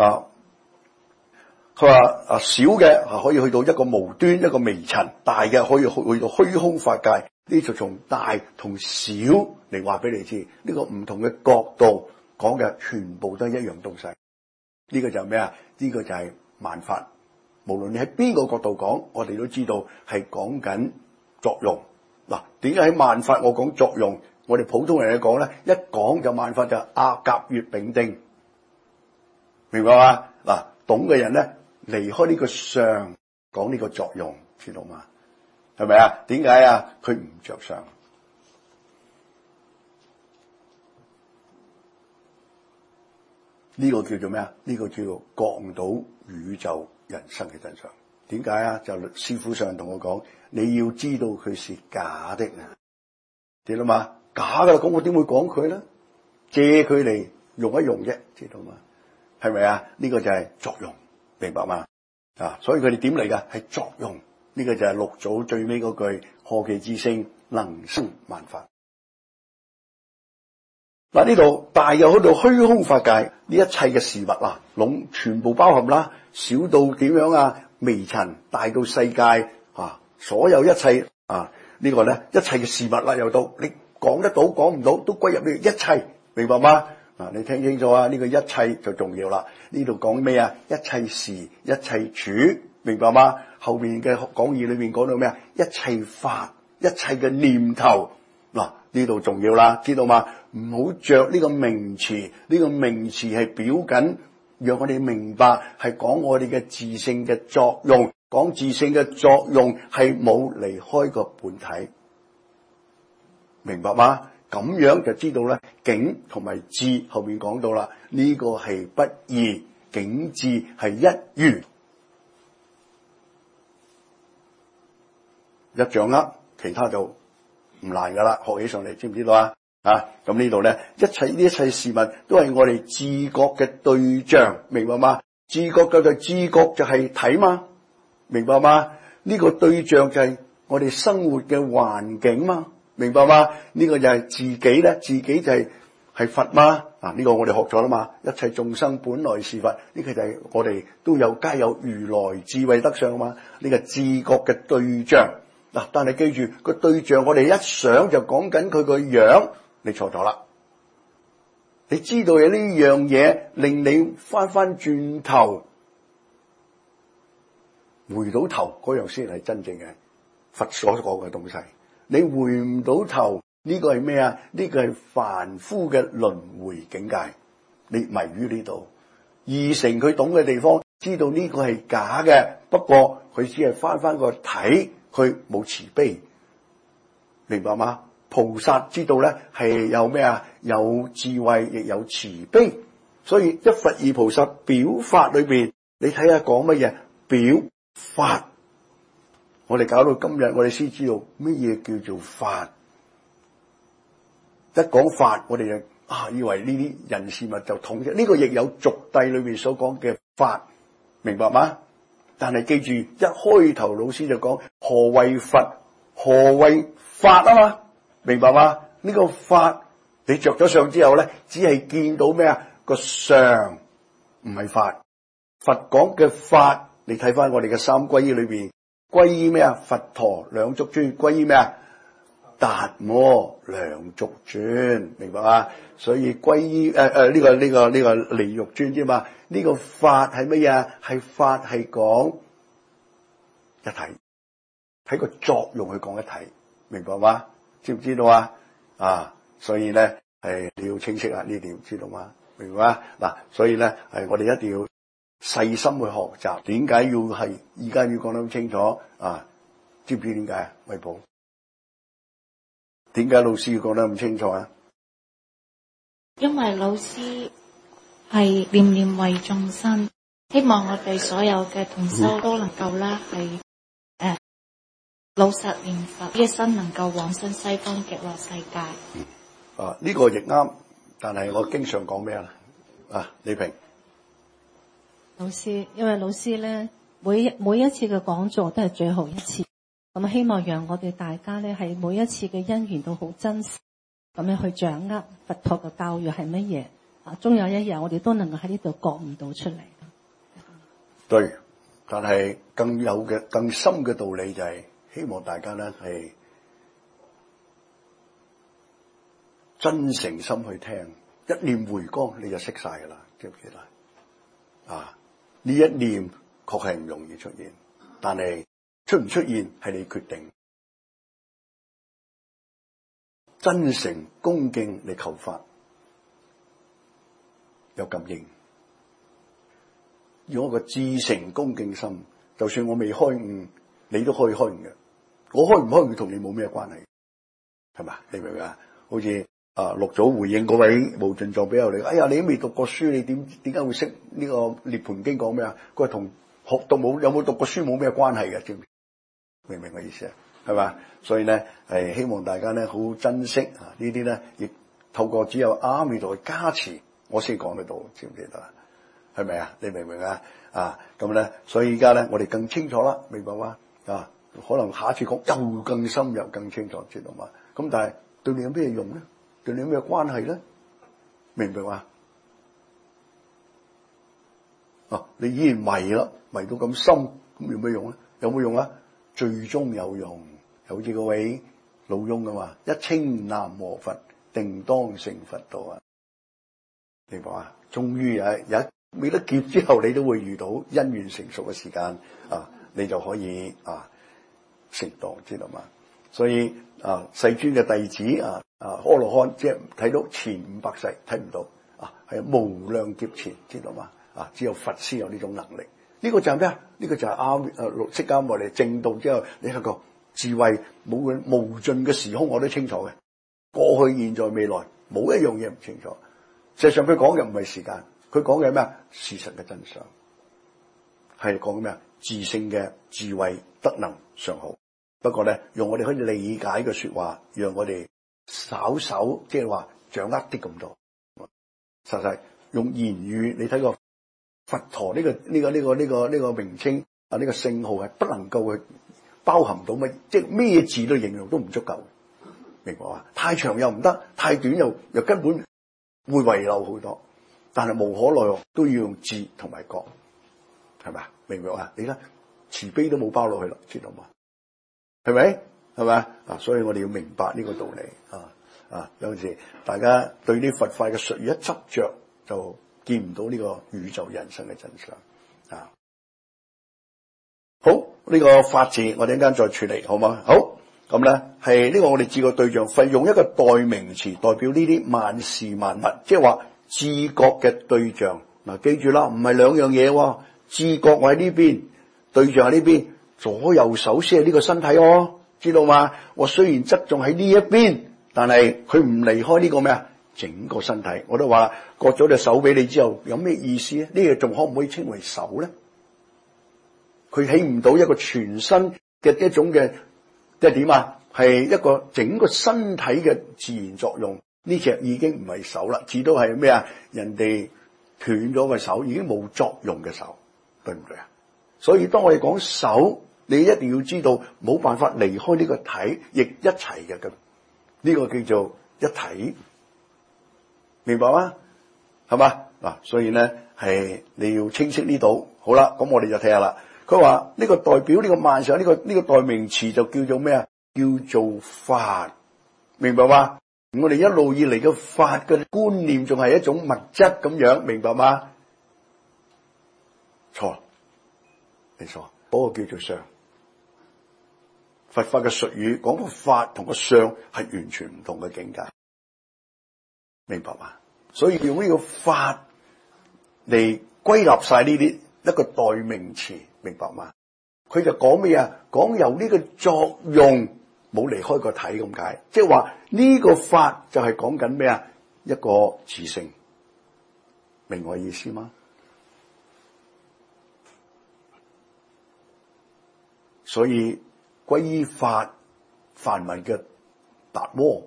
佢話小嘅可以去到一個無端一個微塵，大嘅可以去到虛空法界。呢就從大同小嚟話俾你知，呢個唔同嘅角度講嘅全部都係一樣東西。呢個就係咩啊？呢個就係萬法。無論你喺邊個角度講，我哋都知道係講緊作用。點解喺萬法我講作用？我哋普通人嚟講咧，一講就萬法就甲乙丙丁，明白嗎？懂嘅人咧離開呢個相講呢個作用，知道嗎？係咪啊？點解佢唔着相？呢個叫做咩啊？呢個叫做覺悟到宇宙人生嘅真相。點解就師父上同我講，你要知道佢是假的知道嘛？假噶啦，咁我點會講佢咧？借佢嚟用一用啫，知道嘛？係咪啊？呢個就係作用，明白嗎？所以佢哋點嚟噶？係作用。呢個就係六祖最尾嗰句：何其自性，能生萬法。呢度大又去到虛空法界，呢一切嘅事物全部包含啦，小到點樣微塵，大到世界所有一切呢個咧，一切嘅事物又到你講得到講唔到都歸入呢一切，明白嗎？你聽清楚呢個一切就重要啦。呢度講咩啊？一切時，一切處，明白嗎？後面嘅講義裏面講到咩啊？一切法，一切嘅念頭，呢度重要啦，知道嗎？唔好着呢個名詞，呢個名詞係表緊，讓我哋明白係講我哋嘅自性嘅作用，講自性嘅作用係冇離開個本體，明白嗎？咁樣就知道咧，境同埋智後面講到啦，呢個係不二，境智係一如。一掌握，其他就唔難噶啦，學起上嚟，知唔知道咁呢度咧，一切事物都係我哋自覺嘅對象，明白嗎？自覺就係睇嘛，明白嗎？呢個對象就係我哋生活嘅環境嘛，明白嗎？呢個就係自己咧，自己就係佛嘛。呢個我哋學咗啦嘛，一切眾生本來是佛，呢個就係我哋都皆有如來智慧德相嘛。呢個自覺嘅對象。但係記住個對象，我哋一想就講緊佢個樣，你錯咗啦。你知道有呢樣嘢令你翻轉頭，回到頭嗰樣先係真正嘅佛所講嘅東西。你回唔到頭，呢個係咩啊？呢個係凡夫嘅輪迴境界。你迷於呢度，二成佢懂嘅地方，知道呢個係假嘅，不過佢只係翻個體。佢冇慈悲，明白嗎？菩薩知道咧係有咩啊？有智慧，亦有慈悲。所以一佛二菩薩表法裏邊，你睇下講乜嘢？表法。我哋搞到今日，我哋先知道乜嘢叫做法。一講法，我哋就以為呢啲人事物就統一。呢個亦有俗諦裏面所講嘅法，明白嗎？但係記住，一開頭老師就講何為佛，何為法嘛，明白嗎？呢個法你着咗相之後咧，只係見到咩啊？個相唔係法。佛講嘅法，你睇翻我哋嘅三皈依裏邊，皈依咩啊？佛陀兩足尊，皈依咩啊？達摩兩足尊，明白嘛？所以皈依呢個離欲尊啫嘛。呢個法係乜嘢？係法係講一體，睇個作用去講一體，明白嘛？知唔知道啊？所以咧係你要清晰啊呢點，知道嗎？明白嘛？嗱，所以咧係我哋一定要細心去學習。點解要係而家要講得咁清楚啊？知唔知點解啊？偉寶，點解老師要講得咁清楚啊？ 因為老師係念念為眾生，希望我哋所有嘅同修都能夠啦係老實念佛，一生能夠往生西方極樂世界。 呢個亦啱，但係我經常講咩啊？李平老師，因為老師咧每一次嘅講座都係最後一次，咁希望讓我哋大家咧係每一次嘅因緣都好真實咁樣去掌握佛陀嘅教育係乜嘢啊！終有一日我哋都能夠喺呢度覺悟到出嚟。 對，但係更深嘅道理就係希望大家咧係真誠心去聽，一念回光你就識晒噶啦，記唔記得啊？呢一念確係唔容易出現，但係出唔出現係你決定。真誠恭敬嚟求法，有感應，用一個至誠恭敬心，就算我未開悟，你都可以開悟嘅。我開唔開悟同你冇咩關係，係嘛？你明唔明啊？好似六祖回應嗰位無盡藏比丘嚟，哎呀，你都未讀過書，你點解會識呢個《涅槃經》講咩啊？佢話同有冇讀過書冇咩關係嘅，知唔知？明唔明我意思啊？係嘛？所以咧係希望大家咧好珍惜呢啲咧，亦透過只有阿彌陀嘅加持，我先講得到，知唔記得啊？係咪啊？你明唔明啊？咁咧，所以而家咧我哋更清楚啦，明白嗎？可能下一次講又更深入、更清楚，知道嘛？咁但係對你有咩用咧？對你有咩關係咧？明唔明啊？你依然迷啦，迷到咁深，咁有咩用咧？有冇用啊？最終有用，好似嗰位老翁噶嘛，一稱南無佛，定當成佛道啊！明白啊？終於有未得劫之後，你都會遇到因緣成熟嘅時間你就可以成道，知道嘛？所以世尊嘅弟子阿羅漢，即係睇到前500世睇唔到係無量劫前，知道嘛？只有佛先有呢種能力。呢個就係咩啊？呢個就係釋迦牟尼證道之後，你係個智慧無盡嘅時空，我都清楚嘅。過去、現在、未來，冇一樣嘢唔清楚。實際上佢講嘅唔係時間，佢講嘅係咩啊？事實嘅真相，係講咩啊？自性嘅智慧德能尚好，不過咧用我哋可以理解嘅說話，讓我哋稍即係話掌握啲咁多。實際用言語，你睇過佛陀呢個名稱呢個聖號係不能夠去包含到乜，即係咩字都形容都唔足夠，明白嘛？太長又唔得，太短又根本會遺漏好多。但係無可奈何都要用智同埋覺，係咪？明唔明啊？你睇慈悲都冇包落去啦，知道嘛？係咪？係咪？所以我哋要明白呢個道理有陣時大家對呢佛法嘅術語一執着，就見唔到呢個宇宙人生嘅真相好，呢個法字我哋一陣間再處理，好嗎？好，咁咧係呢個我哋知個對象，費用一個代名詞代表呢啲萬事萬物，即係話知覺嘅對象。記住啦，唔係兩樣嘢喎。知覺我喺呢邊，對象喺呢邊，左右手先係呢個身體知道嘛？我雖然側重喺呢一邊，但係佢唔離開呢個咩啊？整個身體。我都話啦，割咗隻手俾你之後，有咩意思咧？呢個仲可唔可以稱為手咧？佢起唔到一個全身嘅一種嘅，即係點啊？係一個整個身體嘅自然作用。呢隻已經唔係手啦，只都係咩啊？人哋斷咗個手，已經冇作用嘅手，對唔對啊？所以當我哋講手，你一定要知道冇辦法離開呢個體，亦一齊嘅。咁呢個叫做一體， 明白嗎？係嘛？嗱，所以咧係你要清晰呢度。好啦，咁我哋就睇下啦。佢話呢個代表呢個萬象呢個代名詞就叫做咩啊？叫做法，明白嗎？我哋一路以嚟嘅法嘅觀念仲係一種物質咁樣，明白嗎？錯，你錯，嗰個叫做相。佛法嘅術語講個法同個相係完全唔同嘅境界，明白嗎？所以用呢個法嚟歸納晒呢啲一個代名詞，明白嗎？佢就講咩啊？講由呢個作用冇離開個體咁解，即係話呢個法就係講緊咩啊？一個自性，明我意思嗎？所以歸依法，梵文嘅打磨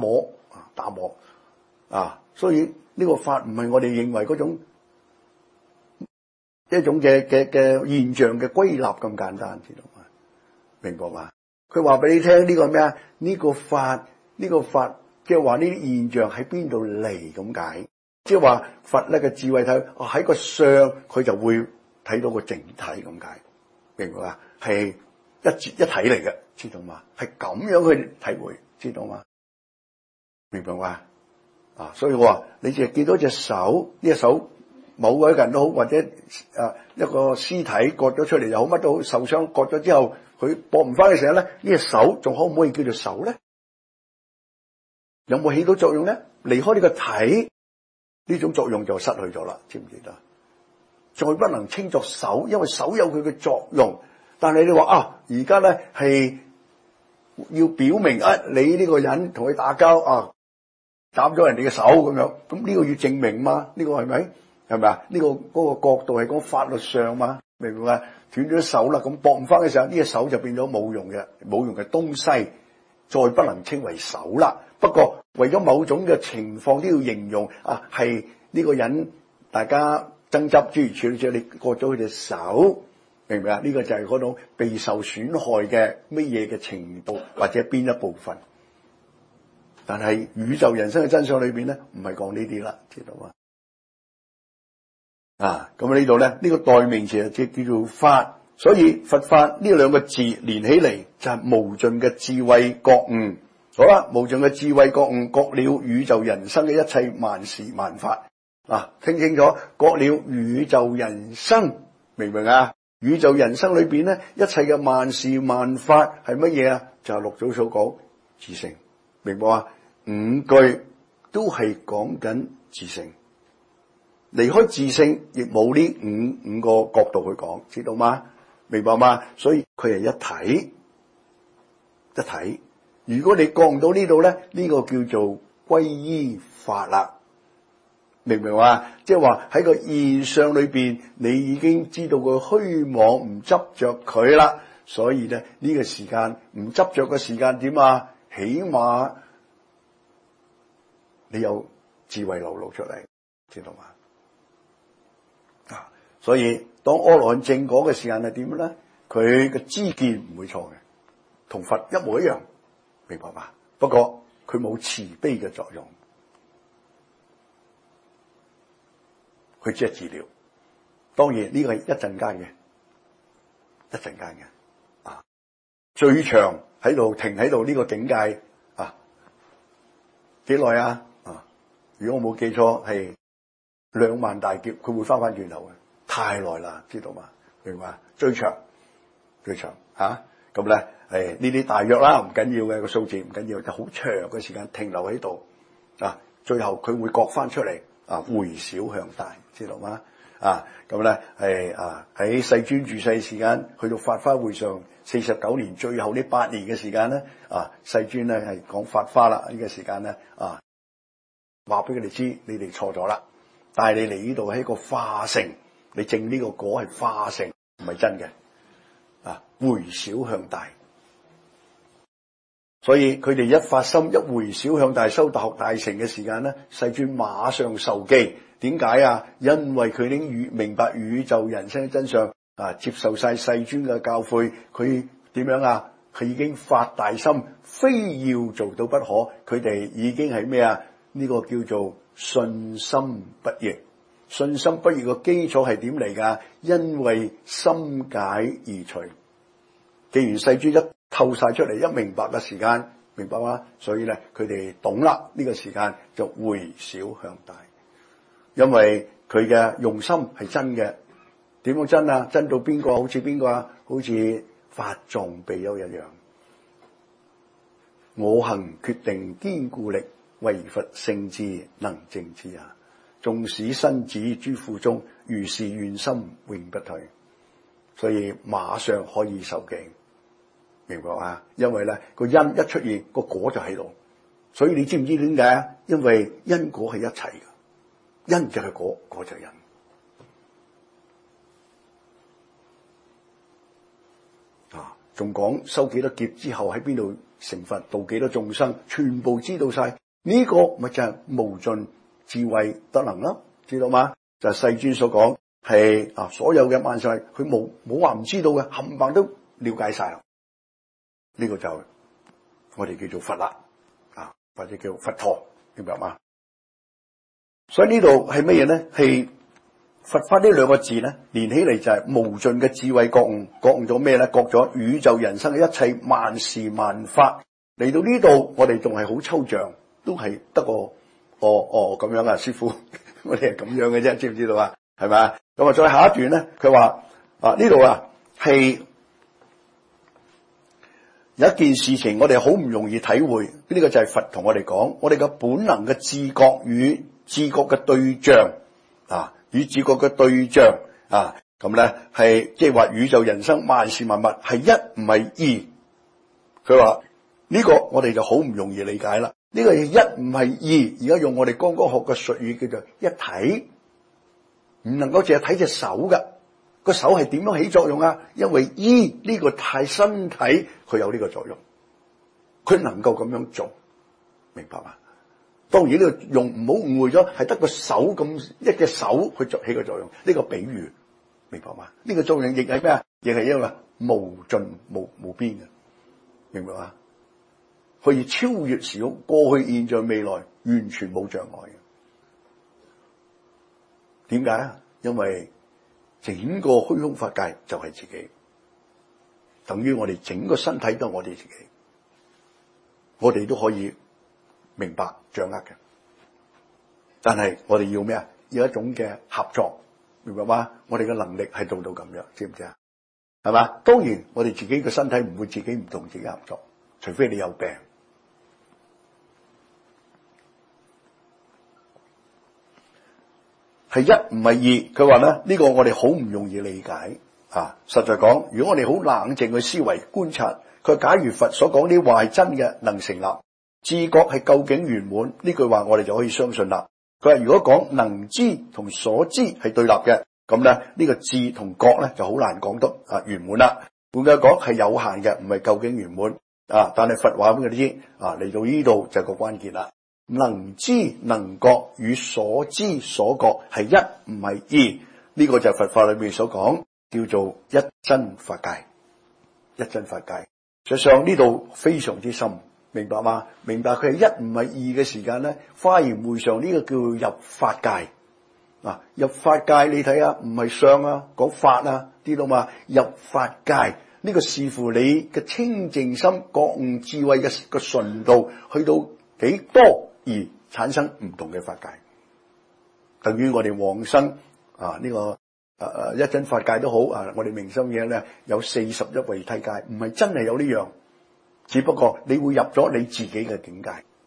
啊，所以呢個法唔係我哋認為嗰種一種嘅現象嘅歸納咁簡單，知道嗎？明白嗎？佢話俾你聽呢個咩啊？呢個法即係話呢啲現象喺邊度嚟咁解？即係話佛咧嘅智慧睇喺個相，佢就會睇到個整體咁解，明白嗎？係一體嚟嘅，知道嗎？係咁樣去體會，知道嗎？明白嗎？啊，所以我話你淨係見到隻手，呢隻手某個人都好，或者一個屍體割咗出嚟又好，乜都好，受傷割咗之後，佢駁唔翻嘅時候咧，呢隻手仲可唔可以叫做手咧？有冇起到作用咧？離開呢個體，呢種作用就失去咗啦，知唔知得？再不能稱作手，因為手有佢嘅作用。但係你話啊，而家咧係要表明你呢個人同佢打交斬咗人哋嘅手咁樣，咁呢個要證明嘛？呢個係咪？係咪啊？呢個嗰個角度係講法律上嘛？明唔明啊？斷咗手啦，咁駁唔翻嘅時候，呢隻手就變咗冇用嘅東西，再不能稱為手啦。不過為咗某種嘅情況都要形容係呢個人大家爭執諸如此類，你割咗佢隻手。明唔明啊？呢個就係嗰種備受損害嘅乜嘢嘅程度，或者邊一部分。但係宇宙人生嘅真相裏邊咧，唔係講呢啲啦，知道嗎？咁呢度咧，呢個代名詞就叫做法。所以佛法呢兩個字連起嚟就係無盡嘅智慧覺悟。好啦，無盡嘅智慧覺悟，覺了宇宙人生嘅一切萬事萬法。聽清楚，覺了宇宙人生，明唔明啊？宇宙人生裏邊咧，一切嘅萬事萬法係乜嘢啊？就係六祖所講自性，明白啊？五句都係講緊自性，離開自性亦冇呢五個角度去講，知道嗎？明白嗎？所以佢係一體。如果你覺唔到呢度咧，呢個叫做歸依法啦。明唔明啊？即係話喺個現象裏邊，你已經知道個虛妄，唔執着佢啦。所以咧，呢個時間唔執着嘅時間點啊？起碼你有智慧流露出嚟，知道嘛？所以當阿羅漢正果嘅時間係點咧？佢嘅知見唔會錯嘅，同佛一模一樣，明白嘛？不過佢冇慈悲嘅作用。佢只係治療，當然呢個係一陣間嘅，最長喺度停喺度呢個境界幾耐啊？如果我冇記錯係2萬大劫，佢會翻轉頭嘅，太耐啦，知道嘛？明白？最長咁咧呢啲大約啦，唔緊要嘅，個數字唔緊要，就好長嘅時間停留喺度最後佢會覺翻出嚟回小向大，知道嗎？咁咧喺世尊住世時間，去到法華會上49年，最後呢8年嘅時間咧世尊咧係講法華啦，呢個時間咧話俾佢哋知，你哋錯咗啦，但係你嚟呢度係一個化成，你證呢個果係化成，唔係真嘅回小向大。所以佢哋一發心，一回小向大，修大學大成嘅時間咧，世尊馬上受記。點解啊？因為佢已經明白宇宙人生嘅真相接受晒世尊嘅教誨，佢點樣啊？佢已經發大心，非要做到不可。佢哋已經係咩啊？呢個叫做信心不逆。信心不逆嘅基礎係點嚟㗎？因為心解而除。既然細珠一透晒出嚟，一明白嘅時間，明白嗎？所以咧，佢哋懂啦。呢個時間就回小向大，因為佢嘅用心係真嘅。點樣真啊？真到邊個？好似邊個啊？好似法藏比丘一樣。我行決定堅固力，唯佛聖智能證之也。縱使身子諸苦中，如是願心永不退。所以馬上可以受記，明白嗎？因為咧個因一出現，個果就喺度。所以你知唔知點解啊？因為因果係一齊嘅，因就係果，果就係因。仲講收幾多劫之後喺邊度成佛，度幾多眾生，全部知道晒。呢個咪就係無盡智慧德能啦，知道嗎？就係世尊所講係所有嘅萬世，佢冇話唔知道嘅，冚唪唥都了解晒。呢個就我哋叫做佛啦，或者叫佛陀，明白嗎？所以呢度係乜嘢咧？係佛法呢兩個字咧，連起嚟就係無盡嘅智慧覺悟。覺悟咗咩咧？覺咗宇宙人生嘅一切萬事萬法。嚟到呢度，我哋仲係好抽象，都係得個咁樣啊，師父，我哋係咁樣嘅啫，知唔知道啊？係咪啊？咁啊，再下一段咧，佢話呢度係有一件事情，我哋好唔容易體會。呢個就係佛同我哋講，我哋嘅本能嘅自覺與自覺嘅對象與自覺嘅對象咁咧係即係話宇宙人生萬事萬物係一唔係二。佢話呢個我哋就好唔容易理解啦。呢個係一唔係二，而家用我哋剛剛學嘅術語叫做一體，唔能夠淨係睇隻手噶。個手係點樣起作用啊？因為呢個太身體佢有呢個作用，佢能夠咁樣做，明白嗎？當然呢個用唔好誤會咗，係得個手咁一隻手去作起個作用，呢個比喻，明白嗎？呢個作用亦係咩啊？亦係因為無盡無邊嘅，明白嗎？可以超越時空，過去、現在、未來，完全冇障礙嘅。點解啊？因為整個虛空法界就係自己，等於我哋整個身體都係我哋自己，我哋都可以明白掌握嘅。但係我哋要咩啊？要一種嘅合作，明白嗎？我哋嘅能力係做到咁樣，知唔知啊？係嘛？當然我哋自己嘅身體唔會自己唔同自己合作，除非你有病。係一唔係二，佢話咧呢個我哋好唔容易理解實在講，如果我哋好冷靜去思維觀察，佢假如佛所講啲話係真嘅，能成立，自覺係究竟圓滿，呢句話我哋就可以相信啦。佢話如果講能知同所知係對立嘅，咁咧呢個智同覺咧就好難講得圓滿啦。換句講係有限嘅，唔係究竟圓滿但係佛話俾佢哋知嚟到呢度就係個關鍵啦。能知能覺與所知所覺係一唔係二，呢個就係佛法裏面所講叫做一真法界。一真法界實際上呢度非常之深，明白嗎？明白佢係一唔係二嘅時間咧，華嚴會上呢個叫入法界入法界你睇下，唔係相講法知道嘛？入法界呢個視乎你嘅清淨心覺悟智慧嘅個純度去到幾多而產生唔同嘅法界，等於我哋往生呢個一真法界都好我哋明心嘢咧有41位梯界，唔係真係有呢樣，只不過你會入咗你自己嘅境界。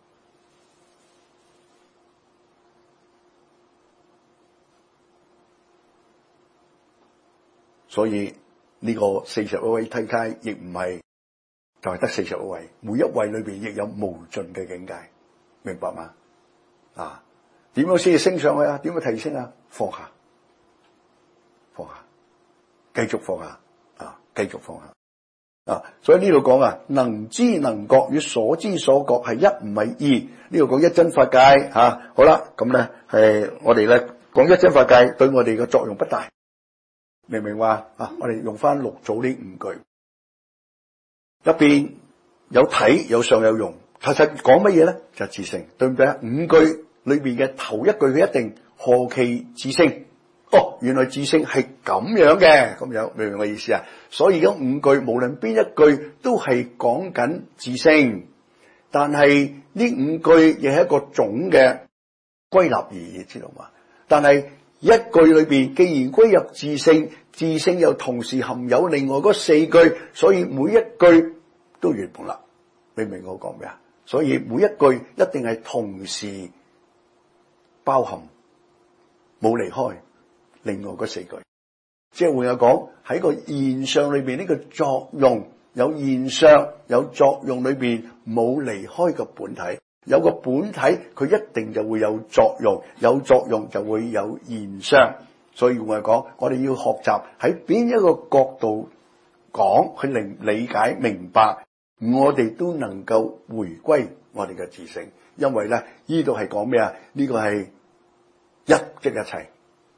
所以呢個41位梯界亦唔係就係得41位，每一位裏邊亦有無盡嘅境界。明白嗎？點樣先至升上去啊？點樣提升啊？放下，放下，繼續放下繼續放下所以呢度講能知能覺與所知所覺係一唔係二。呢度講一真法界好啦，咁咧係我哋咧講一真法界對我哋嘅作用不大，明唔明話我哋用翻六祖呢5句，入邊有體有相有用。其實講乜嘢咧？就自性，對唔對啊？5句裏邊嘅頭一句佢一定何其自勝。哦，原來自勝係咁樣嘅，咁樣明唔明我意思啊？所以而家5句無論邊一句都係講緊自勝，但係呢5句亦係一個總嘅歸納而已，知道嘛？但係一句裏邊既然歸入自勝，自勝又同時含有另外嗰4句，所以每一句都圓滿啦。明唔明我講咩啊？所以每一句一定係同時包含，冇離開另外嗰4句。即係換句講，喺個現象裏邊呢個作用，有現象有作用裏邊冇離開個本體，有個本體佢一定就會有作用，有作用就會有現象。所以換句講，我哋要學習喺邊一個角度講去理解明白，我哋都能夠回歸我哋嘅自性。因為咧呢度係講咩啊？呢個係一即一切。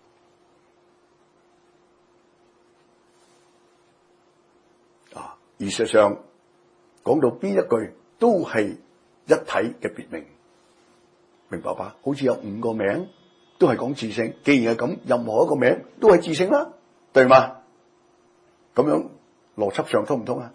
而事實上講到邊一句都係一體嘅別名，明白吧？好似有5個名都係講自性，既然係咁，任何一個名都係自性啦，對嗎？咁樣邏輯上通唔通啊？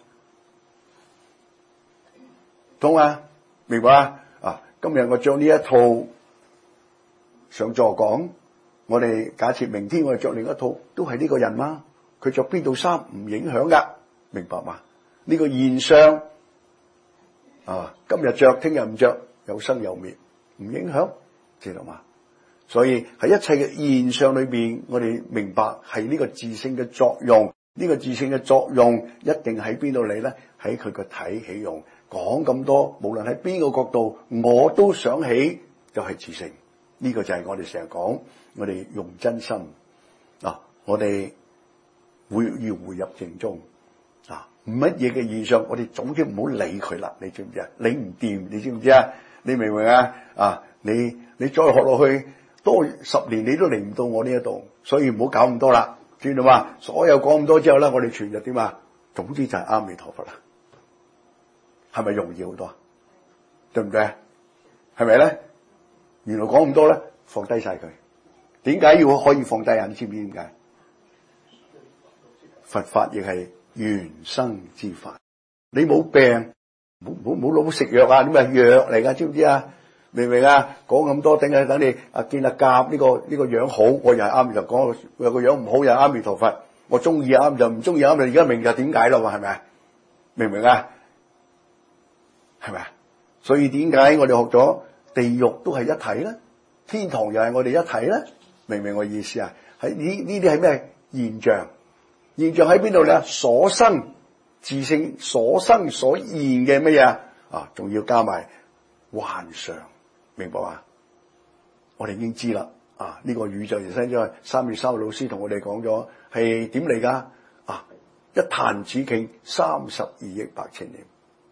通啊，明白啊？今日我將呢一套上座講，我哋假設明天我哋着另一套，都係呢個人嗎？佢着邊套衫唔影響噶，明白嗎？呢個現象啊，今日着聽日唔着，有生有滅，唔影響，知道嗎？所以喺一切嘅現象裏邊，我哋明白係呢個自性嘅作用。呢個自性嘅作用一定喺邊度嚟咧？喺佢個體起用。講咁多，無論喺邊個角度，我都想起就係自性。呢個就係我哋成日講，我哋用真心啊，我哋要回入正中啊。乜嘢嘅現象，我哋總之唔好理佢啦。你知唔知啊？理唔掂，你知唔知啊？你明唔明啊？啊，你再學落去多10年，你都嚟唔到我呢一度，所以唔好搞咁多啦。知道嘛？所有講咁多之後咧，我哋全日點啊？總之就係阿彌陀佛啦。係咪容易好多？對唔對？係咪咧？原來講咁多咧，放低晒佢。點解要可以放低啊？你知唔知點解？佛法亦係原生之法。你冇病，冇老食藥啊？點解藥嚟噶？知唔知啊？明唔明啊？講咁多，等你啊見阿甲呢個樣好，我又係啱就講；有個樣唔好，又係阿彌陀佛。我中意啱就唔中意啱，你而家明就點解咯？係咪啊？明唔明啊？係咪啊？所以點解我哋學咗地獄都係一體咧？天堂又係我哋一體咧？明唔明我意思啊？喺呢啲係咩現象？現象喺邊度咧？所生自性所生所現嘅乜嘢啊？仲要加埋幻象，明白嘛？我哋已經知啦。啊，呢個宇宙人生因為3月3日老師同我哋講咗係點嚟噶？啊，一彈指頃32億8千年。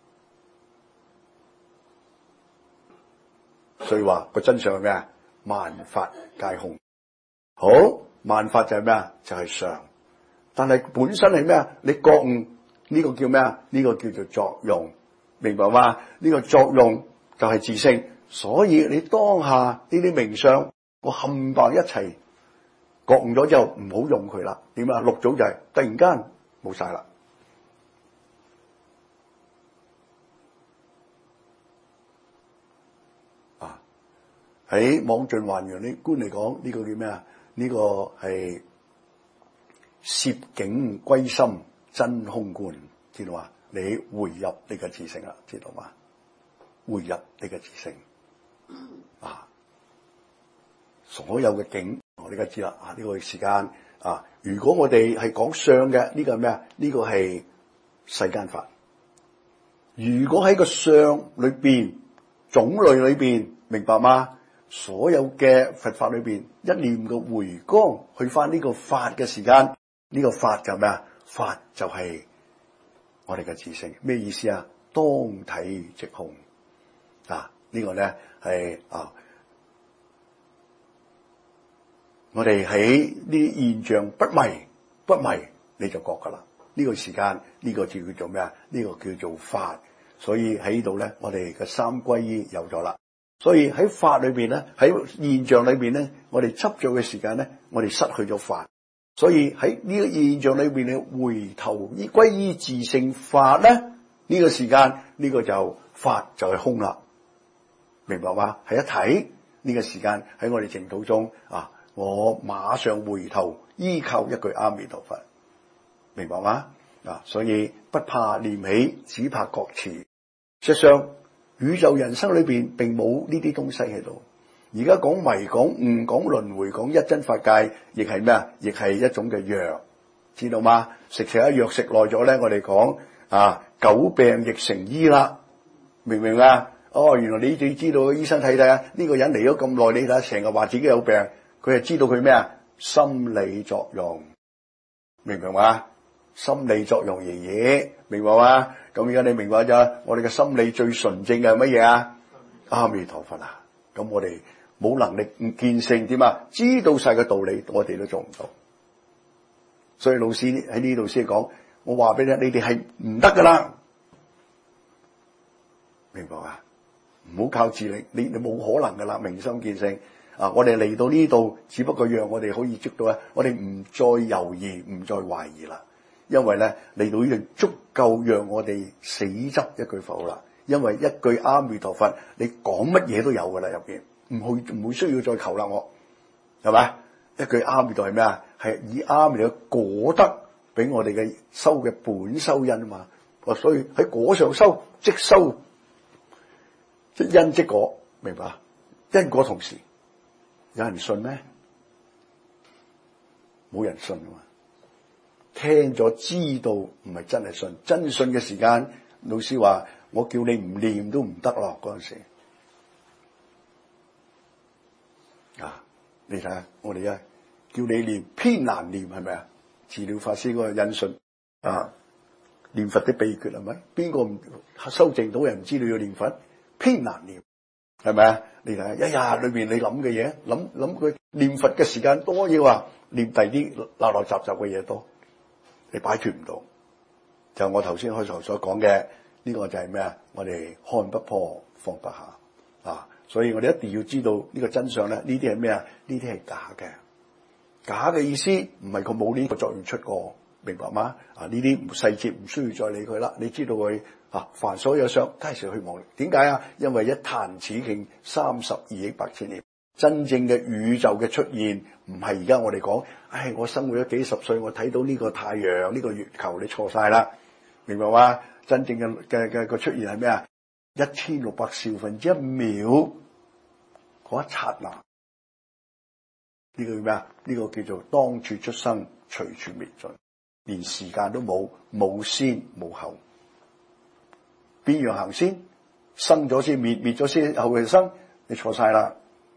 所以話個真相係咩啊？萬法皆空。好，萬法就係咩啊？就係常。但係本身係咩啊？你覺悟呢個叫咩啊？呢個叫做作用，明白嗎？呢個作用就係自性。所以你當下呢啲名相，我冚唪唥一齊覺悟咗之後，唔好用佢啦。點啊？六祖就係突然間冇晒啦。喺妄盡還陽呢觀嚟講，呢個叫咩啊？呢個係攝境歸心真空觀，知道嘛？你回入你嘅自性啦，知道嘛？回入你嘅自性啊！所有嘅境我哋而家知啦。啊，呢個時間啊，如果我哋係講相嘅，呢個係咩啊？呢個係世間法。如果喺個相裏邊種類裏邊，明白嗎？所有嘅佛法裏邊，一念嘅回光去翻呢個法嘅時間，呢個法就咩啊？法就係我哋嘅自性。咩意思啊？當體即空啊！呢個咧係啊，我哋喺呢啲現象不迷，你就覺噶啦。呢個時間呢個就叫做咩啊？呢個叫做法。所以喺呢度咧，我哋嘅三歸依有咗啦。 所以喺法裏邊咧，喺現象裏邊咧，我哋執着嘅時間咧，我哋失去咗法。所以喺呢個現象裏邊咧，回頭歸依自性法咧，呢個時間呢個就法就係空啦，明白嘛？係一睇呢個時間喺我哋淨土中啊，我馬上回頭依靠一句阿彌陀佛，明白嗎？啊，所以不怕念起，只怕覺遲。事實上，宇宙人生裏邊並冇呢啲東西喺度。而家講迷、講悟、講輪迴、講一真法界，亦係咩啊？亦係一種嘅藥，知道嗎？食一藥食耐咗咧，我哋講啊，久病亦成醫啦，明唔明啊？哦，原來你知道醫生睇睇啊，呢個人嚟咗咁耐，你睇成日話自己有病，佢係知道佢咩啊？心理作用，明唔明嘛？心理作用爺，明白嘛？咁而家你明白咗，我哋嘅心理最純正嘅係乜嘢啊？阿彌陀佛啊！咁我哋冇能力見性點啊？知道晒嘅道理，我哋都做唔到。所以老師喺呢度先講，我話俾你聽，你哋係唔得噶啦，明白啊？唔好靠自力，你冇可能噶啦，明心見性啊！我哋嚟到呢度，只不過讓我哋可以捉到咧，我哋唔再猶豫，唔再懷疑啦。因為咧嚟到呢度足夠讓我哋死執一句佛啦。因為一句阿彌陀佛，你講乜嘢都有噶啦入邊，唔會需要再求啦。我係咪？一句阿彌陀係咩啊？係以阿彌嘅果德俾我哋嘅修嘅本修因啊嘛。所以喺果上修即修，即因即果，明白？因果同時，有人信咩？冇人信啊嘛。聽咗知道唔係真係信，真信嘅時間，老師話我叫你唔念都唔得咯。嗰陣時啊，你睇下我哋叫你念偏難念，係咪啊？治療法師嗰個引述啊，念佛的秘訣係咪？邊個唔修正到人唔知道要念佛，偏難念，係咪啊？你睇下一日裏邊你諗嘅嘢，諗佢念佛嘅時間多，要話念第啲垃垃雜雜嘅嘢多。你擺脫唔到，就我頭先開頭所講嘅呢個就係咩啊？我哋看不破放不下啊！所以我哋一定要知道呢個真相咧。呢啲係咩啊？呢啲係假嘅，假嘅意思唔係佢冇呢個作用出過，明白嗎？啊，呢啲細節唔需要再理佢啦。你知道佢啊，凡所有相，皆是虛妄。點解啊？因為一彈此頃32億8千年。真正嘅宇宙嘅出現，唔係而家我哋講，我生活咗幾十歲，我睇到呢個太陽、呢個月球，你錯晒啦，明白嗎？真正嘅個出現係咩啊？1600兆分之一秒嗰一剎那，呢個叫咩啊？呢個叫做當處出生，隨處滅盡，連時間都冇，冇先冇後，邊樣行先？生咗先滅，滅咗先後嚟生，你錯晒啦。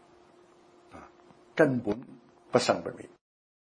根本不生不滅，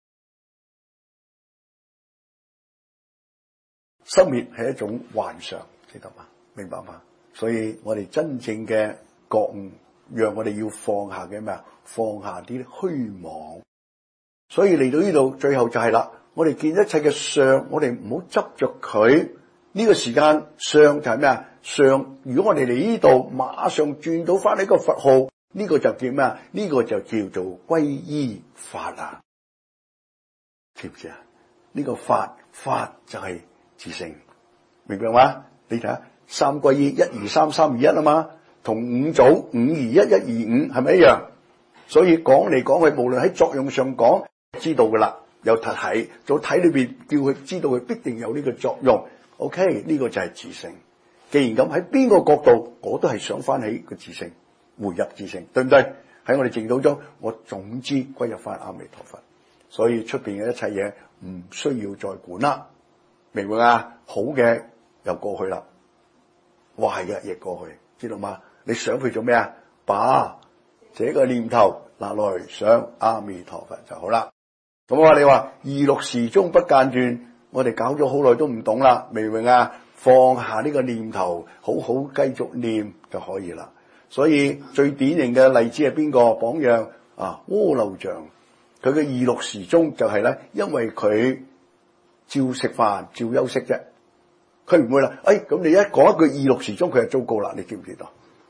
生滅係一種幻想，知道嗎？明白嗎？所以我哋真正嘅覺悟，讓我哋要放下嘅咩啊？放下啲虛妄。所以嚟到呢度，最後就係啦，我哋見一切嘅相，我哋唔好執着佢。呢個時間相就係咩啊？相，如果我哋嚟呢度，馬上轉到翻呢個佛號。呢個就叫咩啊？呢個就叫做皈依法啊，知唔知啊？呢個法就係自性，明白嗎？你睇下三皈依1、2、3、3、2、1啊嘛，同五祖5、2、1、1、2、5係咪一樣？所以講嚟講去，無論喺作用上講，知道噶啦，有睇，做睇裏邊叫佢知道佢必定有呢個作用。OK， 呢個就係自性。既然咁，喺邊個角度，我都係想翻起個自性。回入自性，對唔對？喺我哋淨土中，我總之歸入翻阿彌陀佛，所以出邊嘅一切嘢唔需要再管啦，明唔明啊？好嘅又過去啦，壞嘅亦過去，知道嗎？你想去做咩啊？把這個念頭拿來想阿彌陀佛就好啦。咁你話26時中不間斷，我哋搞咗好耐都唔懂啦，明唔明啊？放下呢個念頭，好好繼續念就可以啦。所以最典型嘅例子係邊個榜樣啊？阿耨像佢嘅26時中就係咧，因為佢照食飯照休息啫，佢唔會啦。咁你一講一句26時中，佢就糟糕啦，你知唔知道？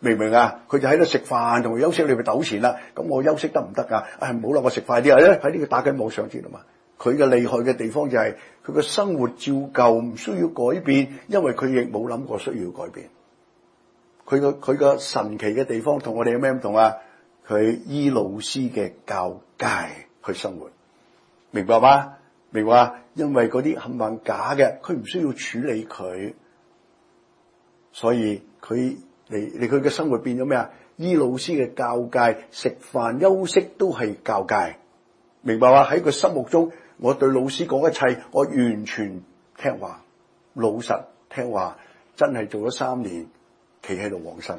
明唔明啊？佢就喺度食飯同佢休息，你咪糾纏啦。咁我休息得唔得㗎？唔好啦，我食快啲啊！喺呢個打緊網上知道嘛？佢嘅厲害嘅地方就係佢嘅生活照舊，唔需要改變，因為佢亦冇諗過需要改變。佢個神奇嘅地方同我哋有咩唔同啊？佢依老師嘅教誡去生活，明白嗎？明白？因為嗰啲冚唪唥假嘅，佢唔需要處理佢，所以佢嘅生活變咗咩啊？依老師嘅教誡，食飯休息都係教誡，明白嗎？喺佢心目中，我對老師講一切，我完全聽話，老實聽話，真係做咗3年，企喺度往生。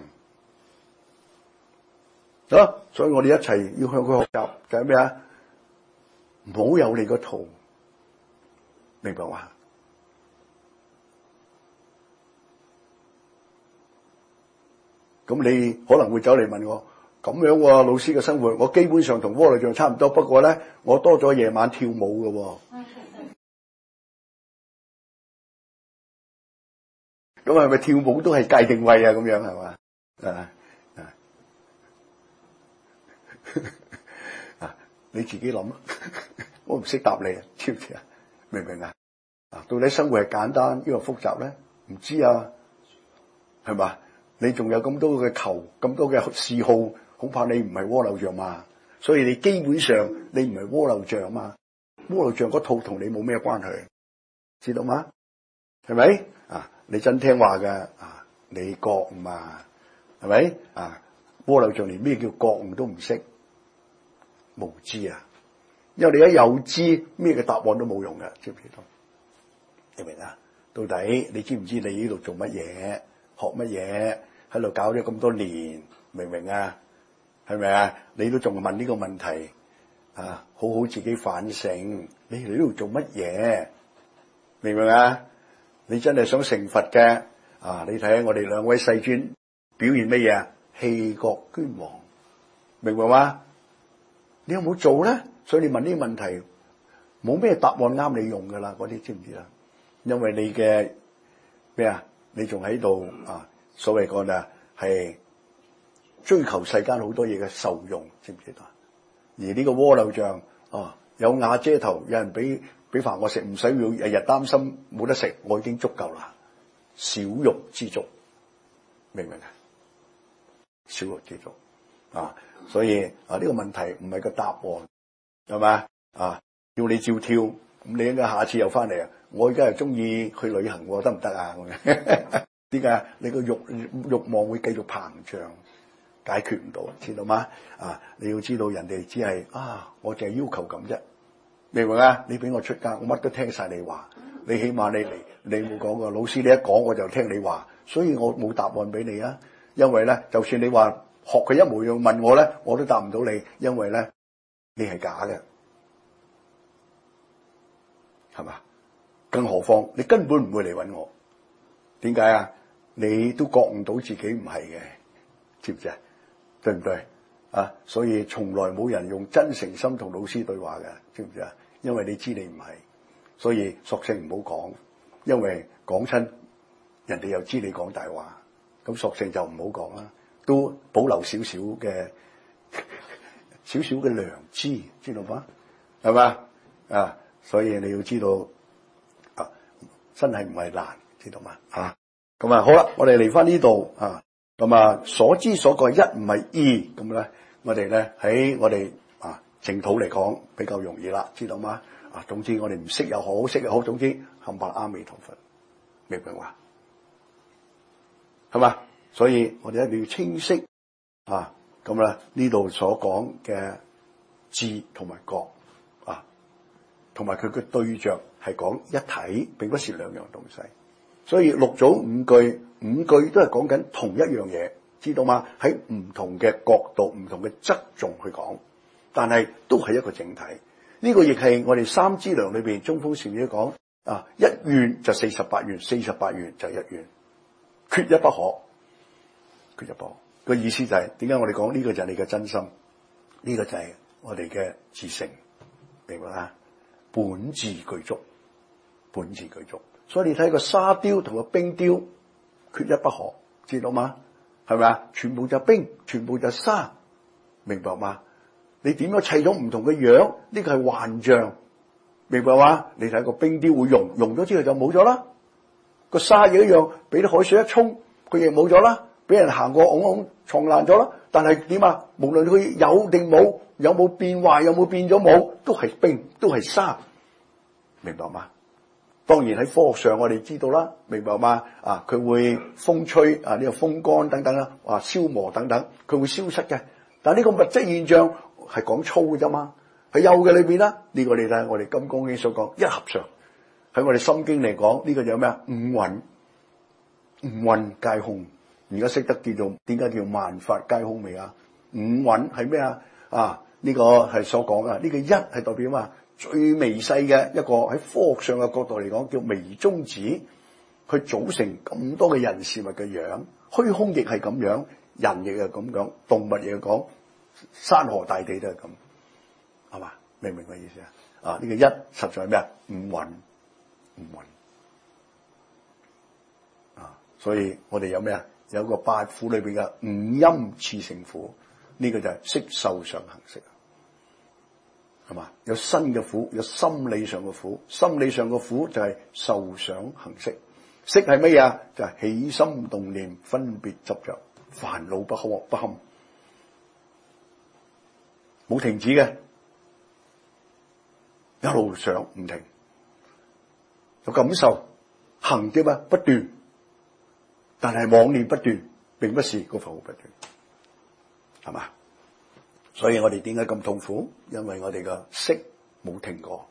所以我哋一齊要向佢學習，就係咩啊？唔好有你個套，明白嗎？咁你可能會走嚟問我，咁樣喎，老師嘅生活，我基本上同窩裏像差唔多，不過咧，我多咗夜晚跳舞嘅喎。咁係咪跳舞都係界定位啊？咁樣係嘛？你自己諗啦，我唔識答你啊，知唔知啊？明唔明啊？到底生活係簡單，因為複雜咧？唔知啊，係嘛？你仲有咁多嘅求，咁多嘅嗜好，恐怕你唔係窩樓像嘛。所以你基本上你唔係窩樓像嘛，窩樓像嗰套同你冇咩關係，知道嗎？係咪？你真聽話嘅你覺悟嘛，係咪？窩樓像連咩叫覺悟都唔識，無知啊！因為你一有知，咩嘅答案都冇用嘅，知唔知道？你明啊？到底你知唔知你呢度做乜嘢？學乜嘢？喺度搞咗咁多年，明唔明啊？係咪啊？你都仲問呢個問題好好自己反省，你嚟呢度做乜嘢？明唔明啊？你真係想成佛嘅你睇下我哋2位世尊表現乜嘢啊？棄國捐王，明白嗎？你有冇做咧？所以你問呢啲問題，冇咩答案啱你用噶啦，嗰啲知唔知啦？因為你嘅咩啊？你仲喺度所謂講啊，係追求世間好多嘢嘅受用，知唔知道？而呢個窩樓像有瓦遮頭，有人俾飯我食，唔使要日日擔心冇得食，我已經足夠啦。少欲知足，明唔明啊？少欲知足所以呢個問題唔係個答案，係咪要你照跳，咁你應該下次又翻嚟啊！我而家係中意去旅行，得唔得啊？點解？你個慾望會繼續膨脹，解決唔到，知道嗎？你要知道人哋只係我淨係要求咁啫，明唔明啊？你俾我出家，我乜都聽晒你話，你起碼你嚟，你冇講過，老師你一講我就聽你話，所以我冇答案俾你啊。因為咧，就算你話學佢一模一樣問我咧，我都答唔到你，因為咧你係假嘅，係嘛？更何況你根本唔會嚟揾我，點解啊？你都覺悟到自己唔係嘅，知唔知啊？對唔對所以從來冇人用真誠心同老師對話嘅，知唔知啊？因為你知你唔係，所以索性唔好講，因為講親人哋又知你講大話，咁索性就唔好講啦，都保留少少嘅良知，知道嗎？係嘛？所以你要知道真係唔係難，知道嗎？咁好啦，我哋嚟翻呢度咁所知所覺一唔係二，咁咧我哋咧喺我哋淨土嚟講比較容易啦，知道嗎？總之我哋唔識又好，識又好，總之冚唪唥阿彌陀佛，明唔明話？係嘛？所以我哋一定要清晰咁咧呢度所講嘅智同埋覺同埋佢嘅對象係講一體，並不是兩樣東西。所以六組五句都係講緊同一樣嘢，知道嗎？喺唔同嘅角度、唔同嘅側重去講，但係都係一個整體。呢個亦係我哋三資糧裏邊中峰禪師講一願就48願，48願就一願，缺一不可。缺一不可個意思就係點解我哋講呢個就係你嘅真心，呢個就係我哋嘅自性，明白嗎？本自具足，本自具足。所以你睇個沙雕同個冰雕，缺一不可，知道嗎？係係咪啊？全部就冰，全部就沙，明白嗎？你點樣砌咗唔同嘅樣？呢個係幻象，明白嗎？你睇個冰雕會溶咗之後就冇咗啦。個沙亦一樣，俾啲海水一沖，佢亦冇咗啦。俾人行過拱撞爛咗啦。但係點啊？無論佢有定冇，有冇變壞，有冇變咗冇，都係冰，都係沙，明白嗎？當然喺科學上我哋知道啦，明白嗎？啊，佢會風吹啊，呢個風乾等等啦，啊消磨等等，佢會消失嘅。但係呢個物質現象係講粗嘅啫嘛，喺有嘅裏邊啦。呢個你睇我哋金剛經所講一合常，喺我哋心經嚟講呢個有咩啊？五蘊皆空。而家識得叫做點解叫萬法皆空未啊？五蘊係咩啊？啊呢個係所講啊，呢個一係代表嘛最微細嘅一個，喺科學上嘅角度嚟講叫微中子，佢組成咁多嘅人事物嘅樣。虛空亦係咁樣，人亦係咁樣，動物亦係講，山河大地都係咁，係嘛？明唔明個意思啊？啊呢個一實在係咩啊？五蘊啊，所以我哋有咩啊？有個八苦裏邊嘅五陰熾盛苦，呢個就係色受想行識，係嘛？有身嘅苦，有心理上嘅苦。心理上嘅苦就係受想行識，識係乜嘢啊？就係起心動念、分別執着、煩惱不堪，冇停止嘅，一路想唔停，有感受，行啫嘛，不斷。但係妄念不斷，並不是個苦不斷，係嘛？所以我哋點解咁痛苦？因為我哋個識冇停過。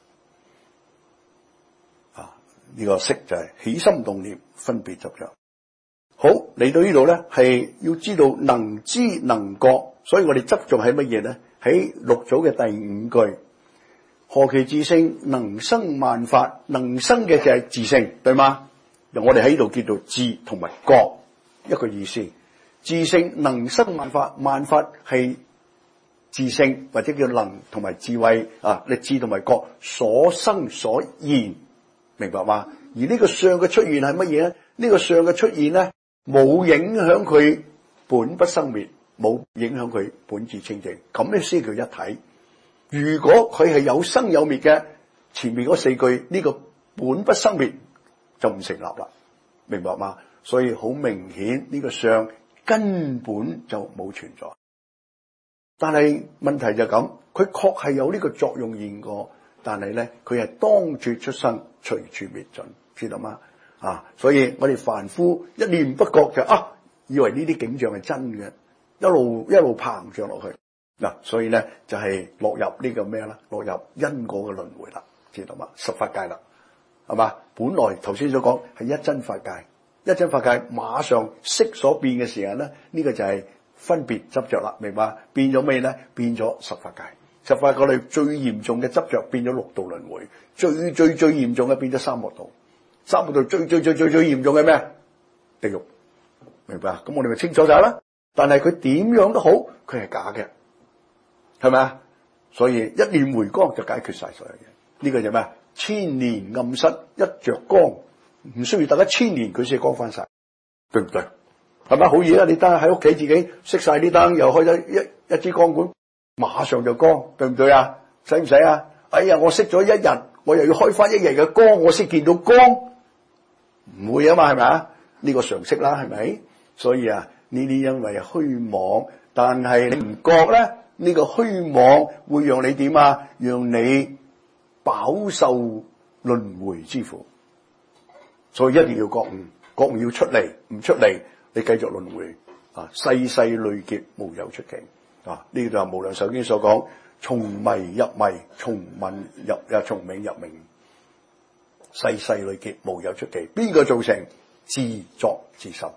啊，呢個識就係起心動念、分別執着。好，嚟到呢度咧，係要知道能知能覺，所以我哋執着喺乜嘢咧？喺六祖嘅第五句，何其自性，能生萬法，能生嘅就係自性，對嗎？我哋喺呢度叫做智同埋覺一個意思，自性能生萬法，萬法係自性或者叫能同埋智慧啊，力智同埋覺所生所現，明白嗎？而呢個相嘅出現係乜嘢咧？呢個相嘅出現咧，冇影響佢本不生滅，冇影響佢本自清淨，咁咧先叫一體。如果佢係有生有滅嘅，前面嗰四句呢個本不生滅就唔成立啦，明白嗎？所以好明顯呢個相根本就冇存在。但係問題就咁，佢確係有呢個作用現過，但係咧佢係當絕出生，隨處滅盡，知道嗎？啊，所以我哋凡夫一念不覺就以為呢啲景象係真嘅，一路膨脹落去嗱，所以咧就係落入呢個咩啦？落入因果嘅輪迴啦，知道嗎？十法界啦。係嘛？本來頭先所講係一真法界，一真法界馬上識所變嘅時間咧，呢個就係分別執着啦，明白？變咗咩咧？變咗十法界。十法界裏最嚴重嘅執着變咗六道輪迴，最嚴重嘅變咗三惡道。三惡道最嚴重嘅咩？地獄，明白？咁我哋咪清楚晒啦。但係佢點樣都好，佢係假嘅，係咪啊？所以一念回光就解決晒所有嘢。呢個就咩？千年暗室一着光，唔需要大家千年佢先光翻晒，對唔對？係咪好易啊？你得喺屋企自己熄晒啲燈，又開咗一支光管，馬上就光，對唔對啊？使唔使啊？哎呀，我熄咗一日，我又要開翻一日嘅光，我先見到光，唔會啊嘛，係咪啊？呢個常識啦，係咪？所以啊，呢啲因為虛妄，但係你唔覺咧，呢個虛妄會讓你點啊？讓你飽受輪迴之苦，所以一定要覺悟，覺悟要出嚟，唔出嚟你繼續輪迴啊！世世累劫無有出期啊！呢個就係無量壽經所講，從迷入迷，從冥入冥，世世累劫無有出期。邊個造成？自作自受。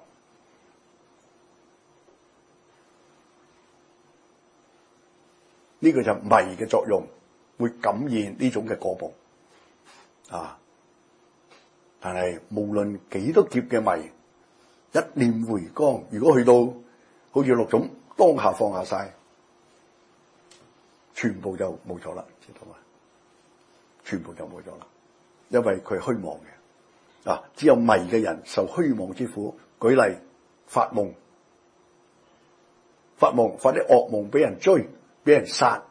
呢個就係迷嘅作用。會感染呢種嘅果報啊！但係無論幾多劫嘅迷，一念回光，如果去到好似六種當下放下晒，全部就冇咗啦，知道嘛？全部就冇咗啦，因為佢係虛妄嘅啊！只有迷嘅人受虛妄之苦。舉例發夢， 發夢，發啲惡夢俾人追，俾人殺。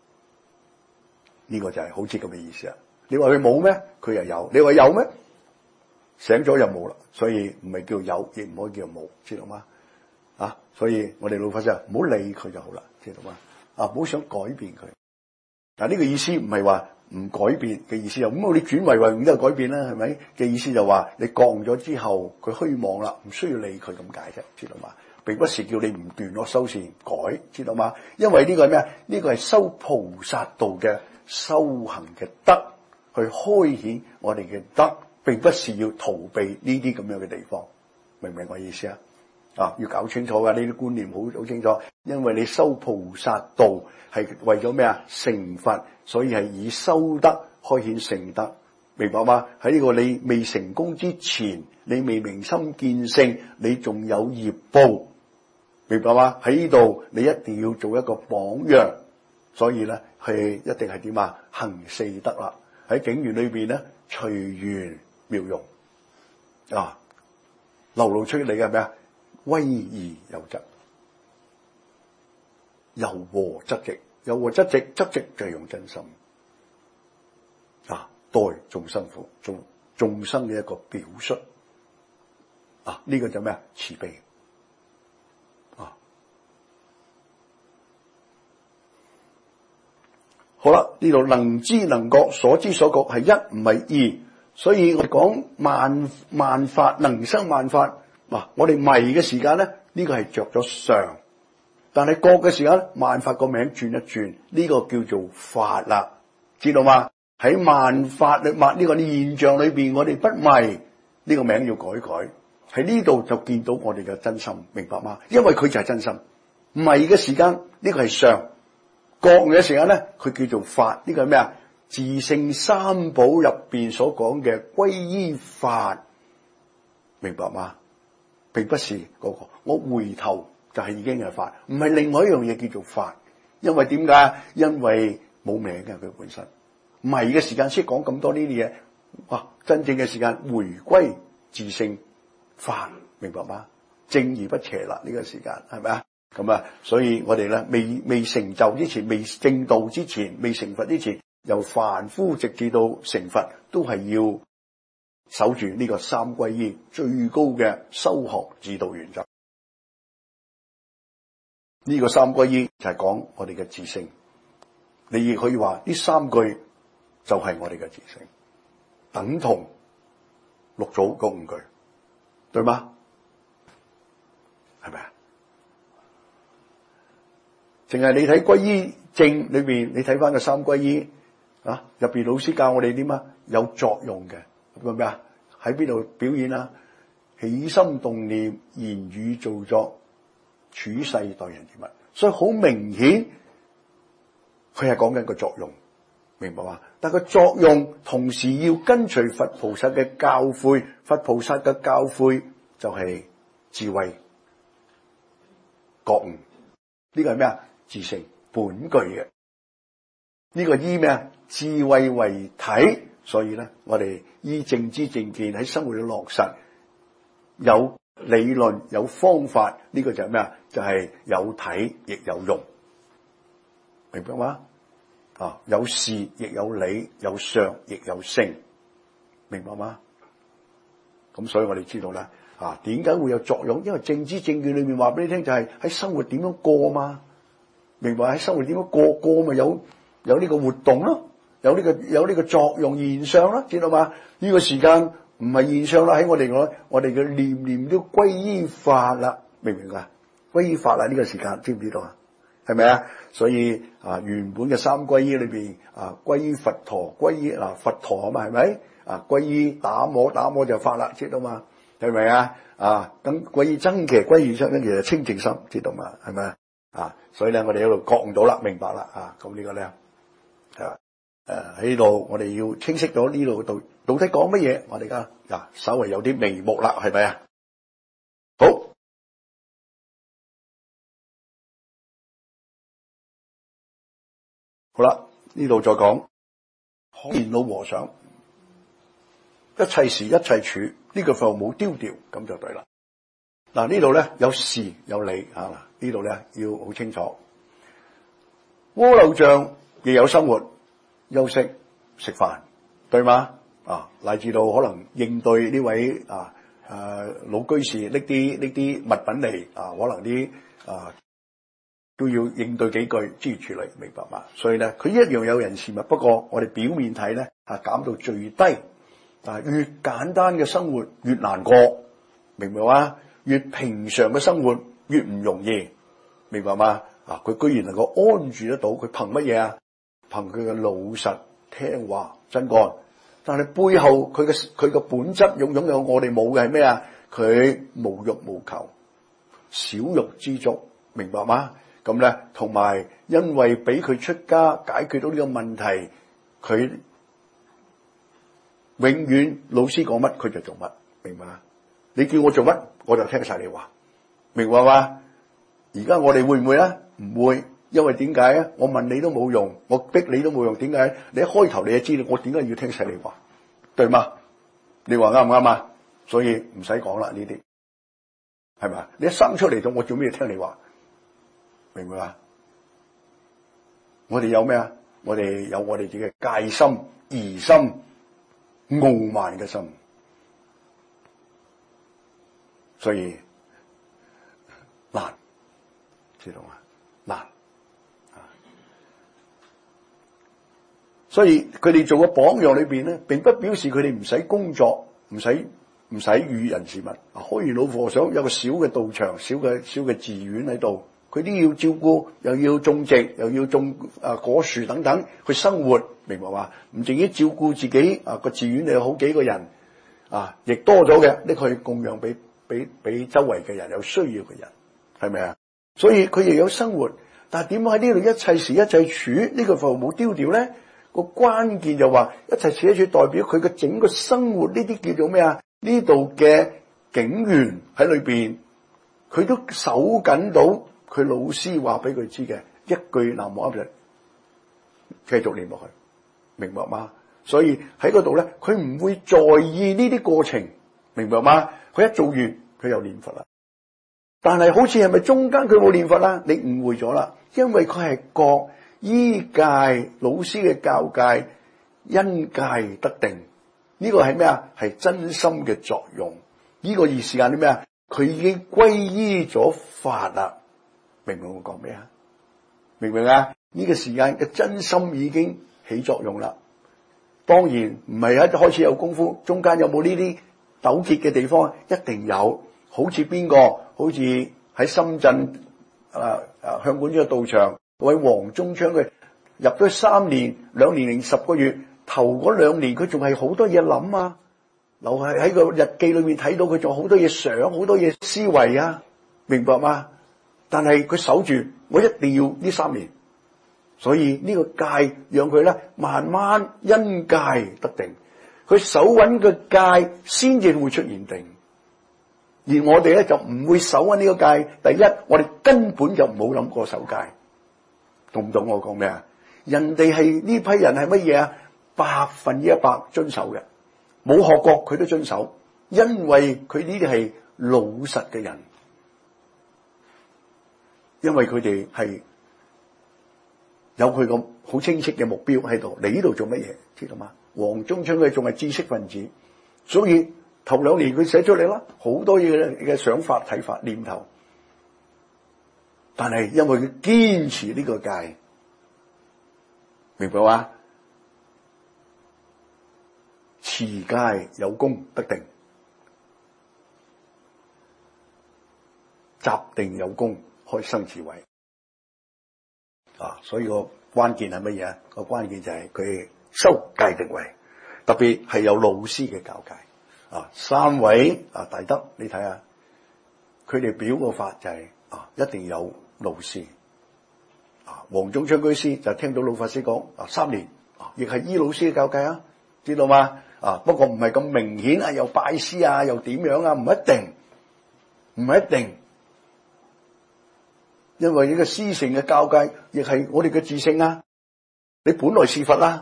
呢個就係好似咁嘅意思啊！你話佢冇咩？佢又有。你話有咩？醒咗又冇啦。所以唔係叫有，亦唔可以叫冇，知道嗎？所以我哋老法師唔好理佢就好啦，知道嗎？唔好想改變佢。呢個意思唔係話唔改變嘅意思，咁你轉為運都係改變啦，係咪？嘅意思就話你降咗之後，佢虛妄啦，唔需要理佢咁解啫，知道嗎？並不是叫你唔斷惡修善改，知道嗎？因為呢個係咩啊？呢個係修菩薩道嘅修行嘅德，去開顯我哋嘅德，並不是要逃避呢啲咁樣嘅地方，明唔明我意思啊？要搞清楚㗎，呢啲觀念好清楚。因為你修菩薩道係為咗咩啊？成佛，所以係以修德開顯成德，明白嗎？喺呢個你未成功之前，你未明心見性，你仲有業報，明白嗎？喺呢度你一定要做一個榜樣，所以咧係一定係點啊？行四德啦，喺境緣裏邊咧隨緣妙用流露出嚟嘅係咩啊？威儀有則，柔和質直，柔和質直，質直就係用真心待眾生苦，眾生嘅一個表述呢個就咩啊？慈悲好啦，呢度能知能覺，所知所覺係一，唔係二，所以我哋講萬法能生萬法。我哋迷嘅時間咧，呢個係着咗相，但係覺嘅時間，萬法個名轉一轉，呢個叫做法啦，知道嗎？喺萬法呢個現象裏邊，我哋不迷，呢個名要改改。喺呢度就見到我哋嘅真心，明白嗎？因為佢就係真心。迷嘅時間，呢個係相；覺嘅時間咧，佢叫做法。呢個係咩啊？自性三寶入邊所講嘅歸依法，明白嗎？並不是嗰個，我回頭就係已經係法，唔係另外一樣嘢叫做法。因為點解？因為冇名嘅佢本身，迷嘅時間先講咁多呢啲嘢。真正嘅時間回歸自性法，明白嗎？正而不邪啦，呢個時間係咪啊？咁所以我哋咧未成就之前，未正道之前，未成佛之前，由凡夫直至到成佛，都係要守住呢個三歸依最高嘅修學指導原則。呢個三歸依就係講我哋嘅自性。你亦可以話呢三句就係我哋嘅自性，等同六祖嗰五句，對嗎？係咪啊？淨係你睇歸依證裏邊，你睇翻個三歸依入邊老師教我哋點啊？有作用嘅。咁咩啊？喺邊度表演啊？起心動念、言語造作、處世待人接物，所以好明顯，佢係講緊個作用，明白嘛？但個作用同時要跟隨佛菩薩嘅教誨，佛菩薩嘅教誨就係智慧、覺悟。呢個係咩啊？自性本具嘅。呢個依咩啊？智慧為體。所以咧，我哋依正知正見喺生活裏落實，有理論有方法，呢個就係咩啊？就係有體亦有用，明白嗎？有事亦有理，有相亦有性，明白嗎？咁所以我哋知道啦，點解會有作用？因為正知正見裏面話俾你聽，就係喺生活點樣過嘛，明白？喺生活點樣過咪有呢個活動咯。有呢個作用現象啦，知道嘛？呢個時間唔係現象啦，喺我哋嘅念念都歸依法啦，明唔明啊？歸依法啦，呢個時間知唔知道啊？係咪啊？所以原本嘅三歸依裏邊歸依佛陀，歸依佛陀啊嘛，係咪？歸依打摩就法啦，知道嘛？係咪啊？咁歸依僧伽，歸依僧伽其實清淨心，知道嘛？係咪啊？所以咧，我哋喺度覺悟到啦，明白啦，咁呢個咧喺度，我哋要清晰咗呢度到底講乜嘢，我哋而家稍微有啲眉目啦，係咪啊？好啦，呢度再講見老和尚，一切時一切處，呢個浮冇丟掉，咁就對啦。呢度咧有事有理呢度咧要好清楚。鍋漏醬亦有生活、休息、食飯，對嗎？乃至到可能應對呢位老居士拎啲物品嚟可能啲都要應對幾句諸如此類，明白嘛？所以咧，佢一樣有人事物，不過我哋表面睇咧減到最低。越簡單嘅生活越難過，明白嘛？越平常嘅生活越唔容易，明白嘛？佢居然能夠安住得到，佢憑乜嘢啊？憑佢嘅老實、聽話、真幹。但係背後佢嘅本質擁有我哋冇嘅係咩啊？佢無欲無求，少欲知足，明白嗎？咁咧，同埋因為俾佢出家解決到呢個問題，佢永遠老師講乜佢就做乜，明白嗎？你叫我做乜我就聽晒你話，明白嗎？而家我哋會唔會啊？唔會，因為點解啊？我問你都冇用，我逼你都冇用，點解？你一開頭你就知道我點解要聽晒你話，對嗎？你話啱唔啱啊？所以唔使講啦，呢啲係咪？你一生出嚟到，我做咩要聽你話？明唔明啊？我哋有咩啊？我哋有我哋自己嘅戒心、疑心、傲慢嘅心，所以難，知道嗎？難。所以佢哋做個榜樣裏邊咧，並不表示佢哋唔使工作，唔使與人事物。開完老和尚有個小嘅道場、小嘅寺院喺度，佢都要照顧，又要種植，又要種果樹等等去生活，明白嘛？唔淨止照顧自己個寺院，你有好幾個人亦多咗嘅，拎去供養俾周圍嘅人有需要嘅人，係咪啊？所以佢亦有生活，但係點解喺呢度一切時一切處呢個服務丟掉咧？個關鍵就話一切時一切處代表佢嘅整個生活，呢啲叫做咩啊？呢度嘅警員喺裏邊，佢都守緊到佢老師話俾佢知嘅一句南無阿彌，繼續念落去，明白嗎？所以喺嗰度咧，佢唔會在意呢啲過程，明白嗎？佢一做完，佢又念佛啦。但係好似係咪中間佢冇念佛啦？你誤會咗啦，因為佢係覺依戒老師嘅教戒，因戒得定。呢個係咩啊？係真心嘅作用。呢個時間啲咩啊？佢已經歸依咗法啦。明唔明我講咩啊？明唔明啊？呢個時間嘅真心已經起作用啦。當然唔係一開始有功夫，中間有冇呢啲糾結嘅地方？一定有。好似邊個？好似喺深圳向管呢個道場，嗰位黃宗昌，佢入咗3年2年零10個月，頭嗰2年佢仲係好多嘢諗啊，留係喺個日記裏面睇到佢仲好多嘢想，好多嘢思維啊，明白嗎？但係佢守住，我一定要呢3年，所以呢個戒讓佢咧慢慢因戒得定，佢守穩個戒先至會出現定。而我哋咧就唔會守緊呢個戒。第一，我哋根本就冇諗過守戒，懂唔懂我講咩啊？人哋係呢批人係乜嘢啊？100%遵守嘅，冇學過佢都遵守，因為佢呢啲係老實嘅人，因為佢哋係有佢個好清晰嘅目標喺度。你呢度做乜嘢？知道嗎？黃宗昌佢仲係知識分子，所以頭2年佢寫出嚟啦，好多嘢嘅想法、睇法、念頭。但係因為佢堅持呢個戒，明白嗎？持戒有功得定，集定有功開生智慧。所以個關鍵係乜嘢啊？個關鍵就係佢修戒定慧，特別係有老師嘅教戒。3位大德，你睇下，佢哋表個法就係一定有老師。黃宗昌居士就聽到老法師講3年，亦係依老師嘅教戒啊，知道嗎？不過唔係咁明顯啊，又拜師啊，又點樣啊？唔一定，因為呢個師承嘅教戒亦係我哋嘅自性啊。你本來是佛啦，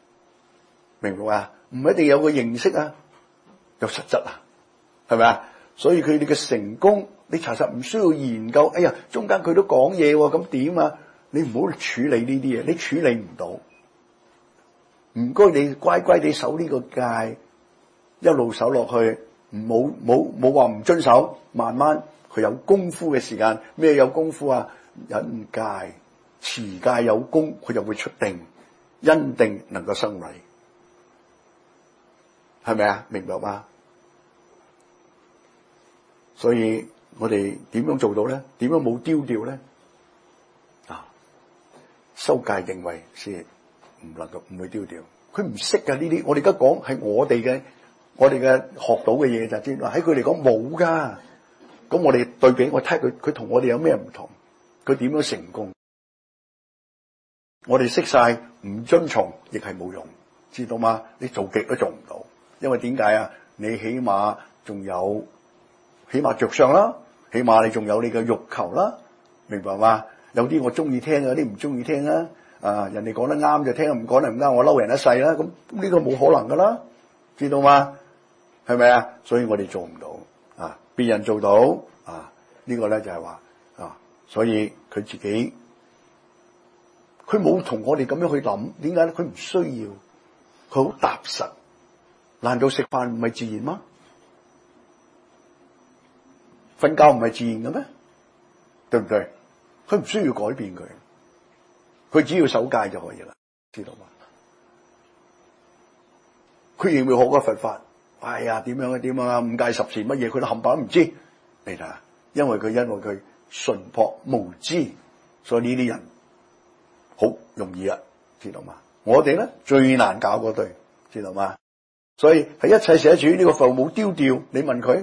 明唔明啊？唔一定有個形式啊，有實質啊，係咪啊？ 所以佢哋嘅成功，你查實唔需要研究。哎呀，中間佢都講嘢喎，咁點啊？你唔好處理呢啲嘢，你處理唔到。唔該，你乖乖地守呢個戒，一路守落去，冇話唔遵守。慢慢佢有功夫嘅時間，咩有功夫啊？忍戒、持戒有功，佢就會出定，因定能夠生慧，係咪啊？明白嗎？所以我哋點樣做到咧？點樣冇丟掉咧？修戒定慧先唔會丟掉。佢唔識㗎呢啲，我哋而家講係我哋嘅學到嘅嘢就知。喺佢嚟講冇噶。咁我哋對比，我睇佢同我哋有咩唔同？佢點樣成功？我哋識晒，唔遵從亦係冇用，知道嗎？你做極都做唔到，因為點解啊？你起碼着相啦，起碼你仲有你嘅欲求啦，明白嗎？有啲我中意聽，有啲唔中意聽啊！人哋講得啱就聽，唔講得唔啱，我嬲人一世啦。咁呢個冇可能噶啦，知道嗎？係咪啊？所以我哋做唔到啊，別人做到啊，呢個咧就係話啊，所以佢自己佢冇同我哋咁樣去諗，點解咧？佢唔需要，佢好踏實。難道食飯唔係自然嗎？瞓覺唔係自然嘅咩？對唔對？佢唔需要改變佢，佢只要守戒就可以啦，知道嗎？佢要唔要學個佛法？哎呀，點樣啊？點啊？五戒十善乜嘢？佢都冚唪唥唔知。你睇下，因為佢純樸無知，所以呢啲人好容易啊，知道嗎？我哋咧最難搞嗰對，知道嗎？所以喺一切寫住呢個父母丟掉，你問佢，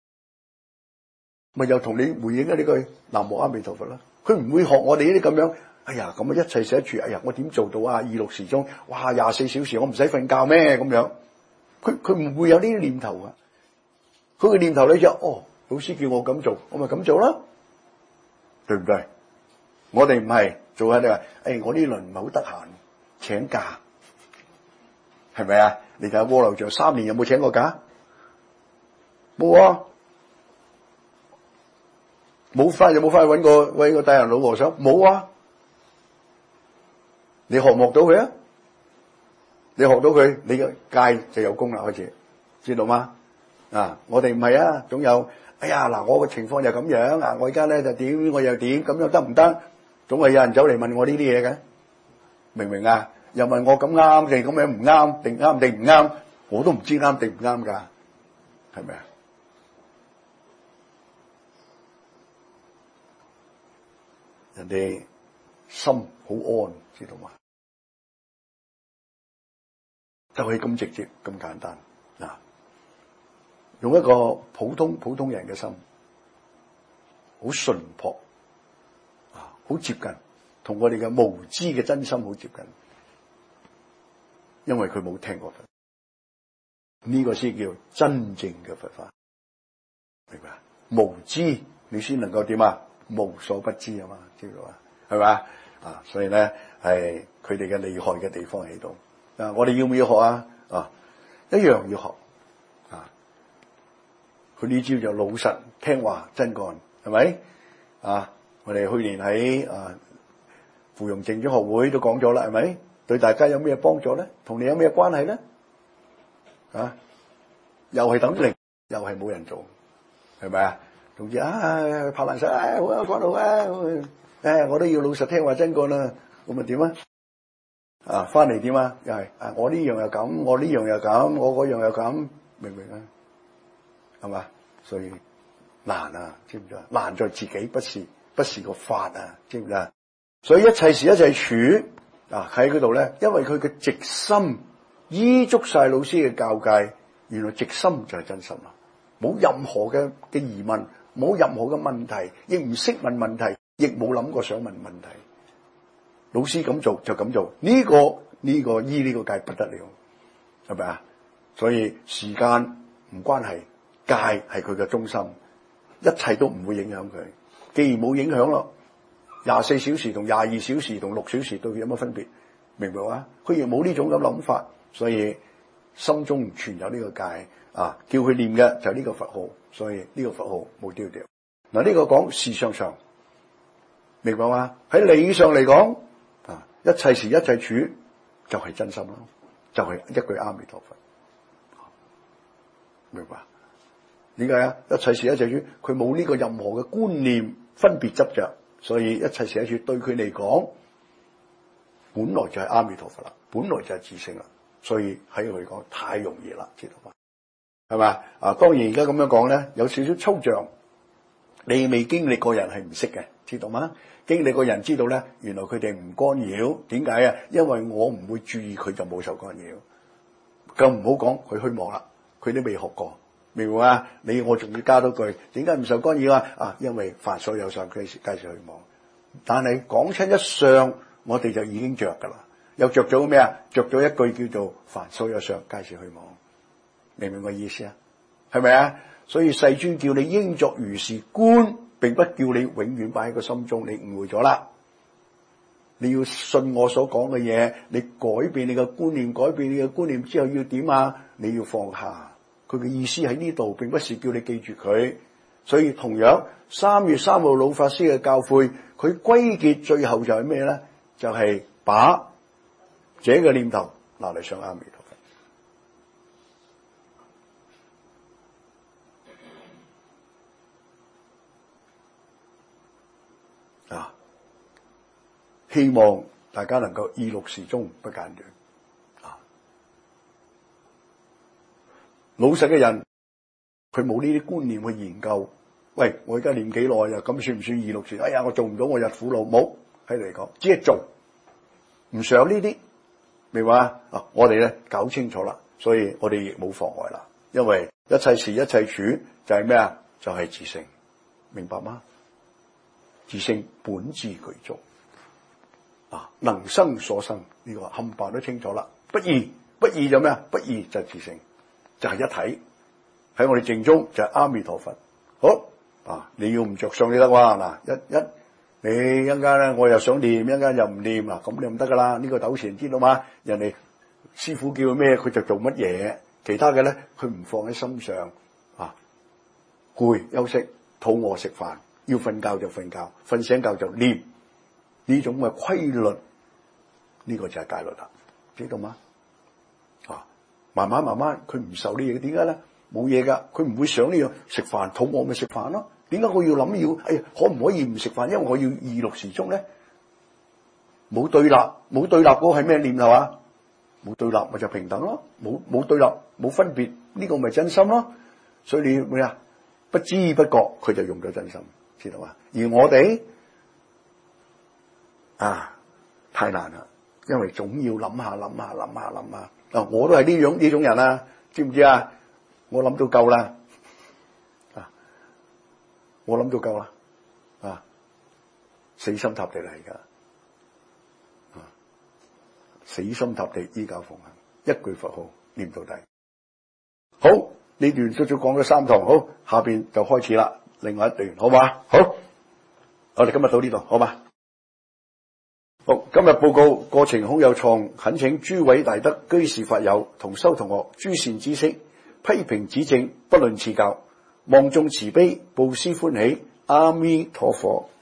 咪又同你回應呢句南無阿彌陀佛啦。佢唔會學我哋呢啲咁樣。哎呀，咁啊一切寫住，哎呀，我點做到啊？26時鐘，哇，24小時我唔使瞓覺咩？咁樣，佢唔會有呢啲念頭啊。佢嘅念頭咧就老師叫我咁做，我咪咁做啦，對唔對？我哋唔係做下你話，我呢輪唔係好得閒，請假，係咪啊？你睇下鍋爐匠3年有冇請過假？冇啊。有冇翻去揾個大人老和尚？冇啊！你學唔學到佢啊？你學到佢，你嘅戒就有功啦，開始知道嗎？我哋唔係啊，總有嗱，我嘅情況就咁樣啊，我而家咧就點，我又點，咁樣得唔得？總係有人走嚟問我呢啲嘢嘅，明唔明啊？又問我咁啱定咁樣唔啱，定啱定唔啱，我都唔知啱定唔啱㗎，係咪啊？人哋心好安，知道嗎？就係咁直接咁簡單嗱，用一個普通人嘅心，好純樸好接近，同我哋嘅無知嘅真心好接近，因為佢冇聽過佛，呢個先叫真正嘅佛法，明白？無知你先能夠點啊？無所不知啊嘛，知道嘛？係咪？所以咧係佢哋嘅厲害嘅地方喺度。我哋要唔要學啊？一樣要學。佢呢招就老實聽話真幹，係咪？我哋去年喺芙蓉淨土學會都講咗啦，係咪？對大家有咩幫助咧？同你有咩關係咧？又係等零，又係冇人做，係咪啊？總之拍爛晒，好啊，講到我都要老實聽話真幹啦，咁咪點啊？翻嚟點啊？又係我呢樣又咁，我呢樣又咁，我嗰樣又咁，明唔明啊？係嘛？所以難啊，知唔知啊？難在自己，不是個法啊，知唔知啊？所以一切事一切處喺嗰度咧，因為佢嘅直心依足晒老師嘅教誡，原來直心就係真心啦，冇任何嘅疑問。冇任何嘅問題，亦唔識問問題，亦冇諗過想問問題。老師咁做就咁做，呢個依呢個戒不得了，係咪啊？所以時間唔關係，戒係佢嘅中心，一切都唔會影響佢。既然冇影響咯，24小時同22小時同6小時對佢有乜分別？明白嗎？佢亦冇呢種咁諗法，所以心中存有呢個戒叫佢念嘅就係呢個佛號，所以呢個佛號冇丟掉。嗱，呢個講事相上，明白嗎？喺理上嚟講，一切時一切處就係真心咯，就係一句阿彌陀佛，明白？點解啊？一切時一切處，佢冇呢個任何嘅觀念分別執着，所以一切時一切處對佢嚟講，本來就係阿彌陀佛啦，本來就係自性啦，所以喺佢嚟講太容易啦，知道嘛？係咪？當然而家咁樣講咧，有少少抽象，你未經歷過人係唔識嘅，知道嗎？經歷過人知道咧，原來佢哋唔干擾，點解啊？因為我唔會注意佢就冇受干擾，更唔好講佢虛妄啦，佢都未學過，明唔明啊？我仲要加多句，點解唔受干擾啊？因為凡所有相，皆是虛妄。但係講親一相，我哋就已經着噶啦，又着咗咩啊？着咗一句叫做凡所有相，皆是虛妄。明唔明我意思啊？係咪啊？所以世尊叫你應作如是觀，並不叫你永遠擺喺個心中，你誤會咗啦。你要信我所講嘅嘢，你改變你嘅觀念，改變你嘅觀念之後要點啊？你要放下。佢嘅意思喺呢度，並不是叫你記住佢。所以同樣3月3號老法師嘅教誨，佢歸結最後就係咩咧？就係把這個念頭拿嚟上阿彌陀佛。希望大家能夠意六時中不間斷。老實嘅人，佢冇呢啲觀念去研究。喂，我而家念幾耐啊？咁算唔算意六時？哎呀，我做唔到，我日苦惱。冇喺嚟講，只係做，唔想呢啲，明白啊？我哋咧搞清楚啦，所以我哋亦冇妨礙啦。因為一切時一切處就係咩啊？就係自性，明白嗎？自性本自具足。能生所生呢個冚唪唥都清楚啦。不異，不異就咩啊？不異就係自性，就係一體。喺我哋正中就係阿彌陀佛。好你要唔着相你得哇？嗱，你一陣間咧，我又想念，一陣間又唔念啦，咁你唔得噶啦。呢個糾纏知道嗎？人哋師傅叫佢咩，佢就做乜嘢。其他嘅咧，佢唔放喺心上。攰休息，肚餓食飯，要瞓覺就瞓覺，瞓醒覺就念。呢種嘅規律，呢個就係戒律啦，知道嗎？慢慢佢唔受呢嘢，點解咧？冇嘢噶，佢唔會想呢樣食飯，肚餓咪食飯咯。點解我要諗要？可唔可以唔食飯？因為我要意六時中咧，冇對立嗰個係咩念頭啊？冇對立咪就平等咯，冇對立冇分別，呢個咪真心咯。所以你咩啊？不知不覺佢就用咗真心，知道嘛？而我哋太難啦，因為總要諗下。我都係呢種人啊，知唔知啊？我諗到夠啦，我諗到夠啦，死心塌地嚟噶，死心塌地依教奉行，一句佛號念到底。好，呢段足足講咗3堂，好，下邊就開始啦，另外一段，好嘛？好，我哋今日到呢度，好嘛？好，今日報告過程空有錯，懇請諸位大德居士法友同修同學諸善知識批評指正，不論賜教，望眾慈悲，布施歡喜，阿彌陀佛。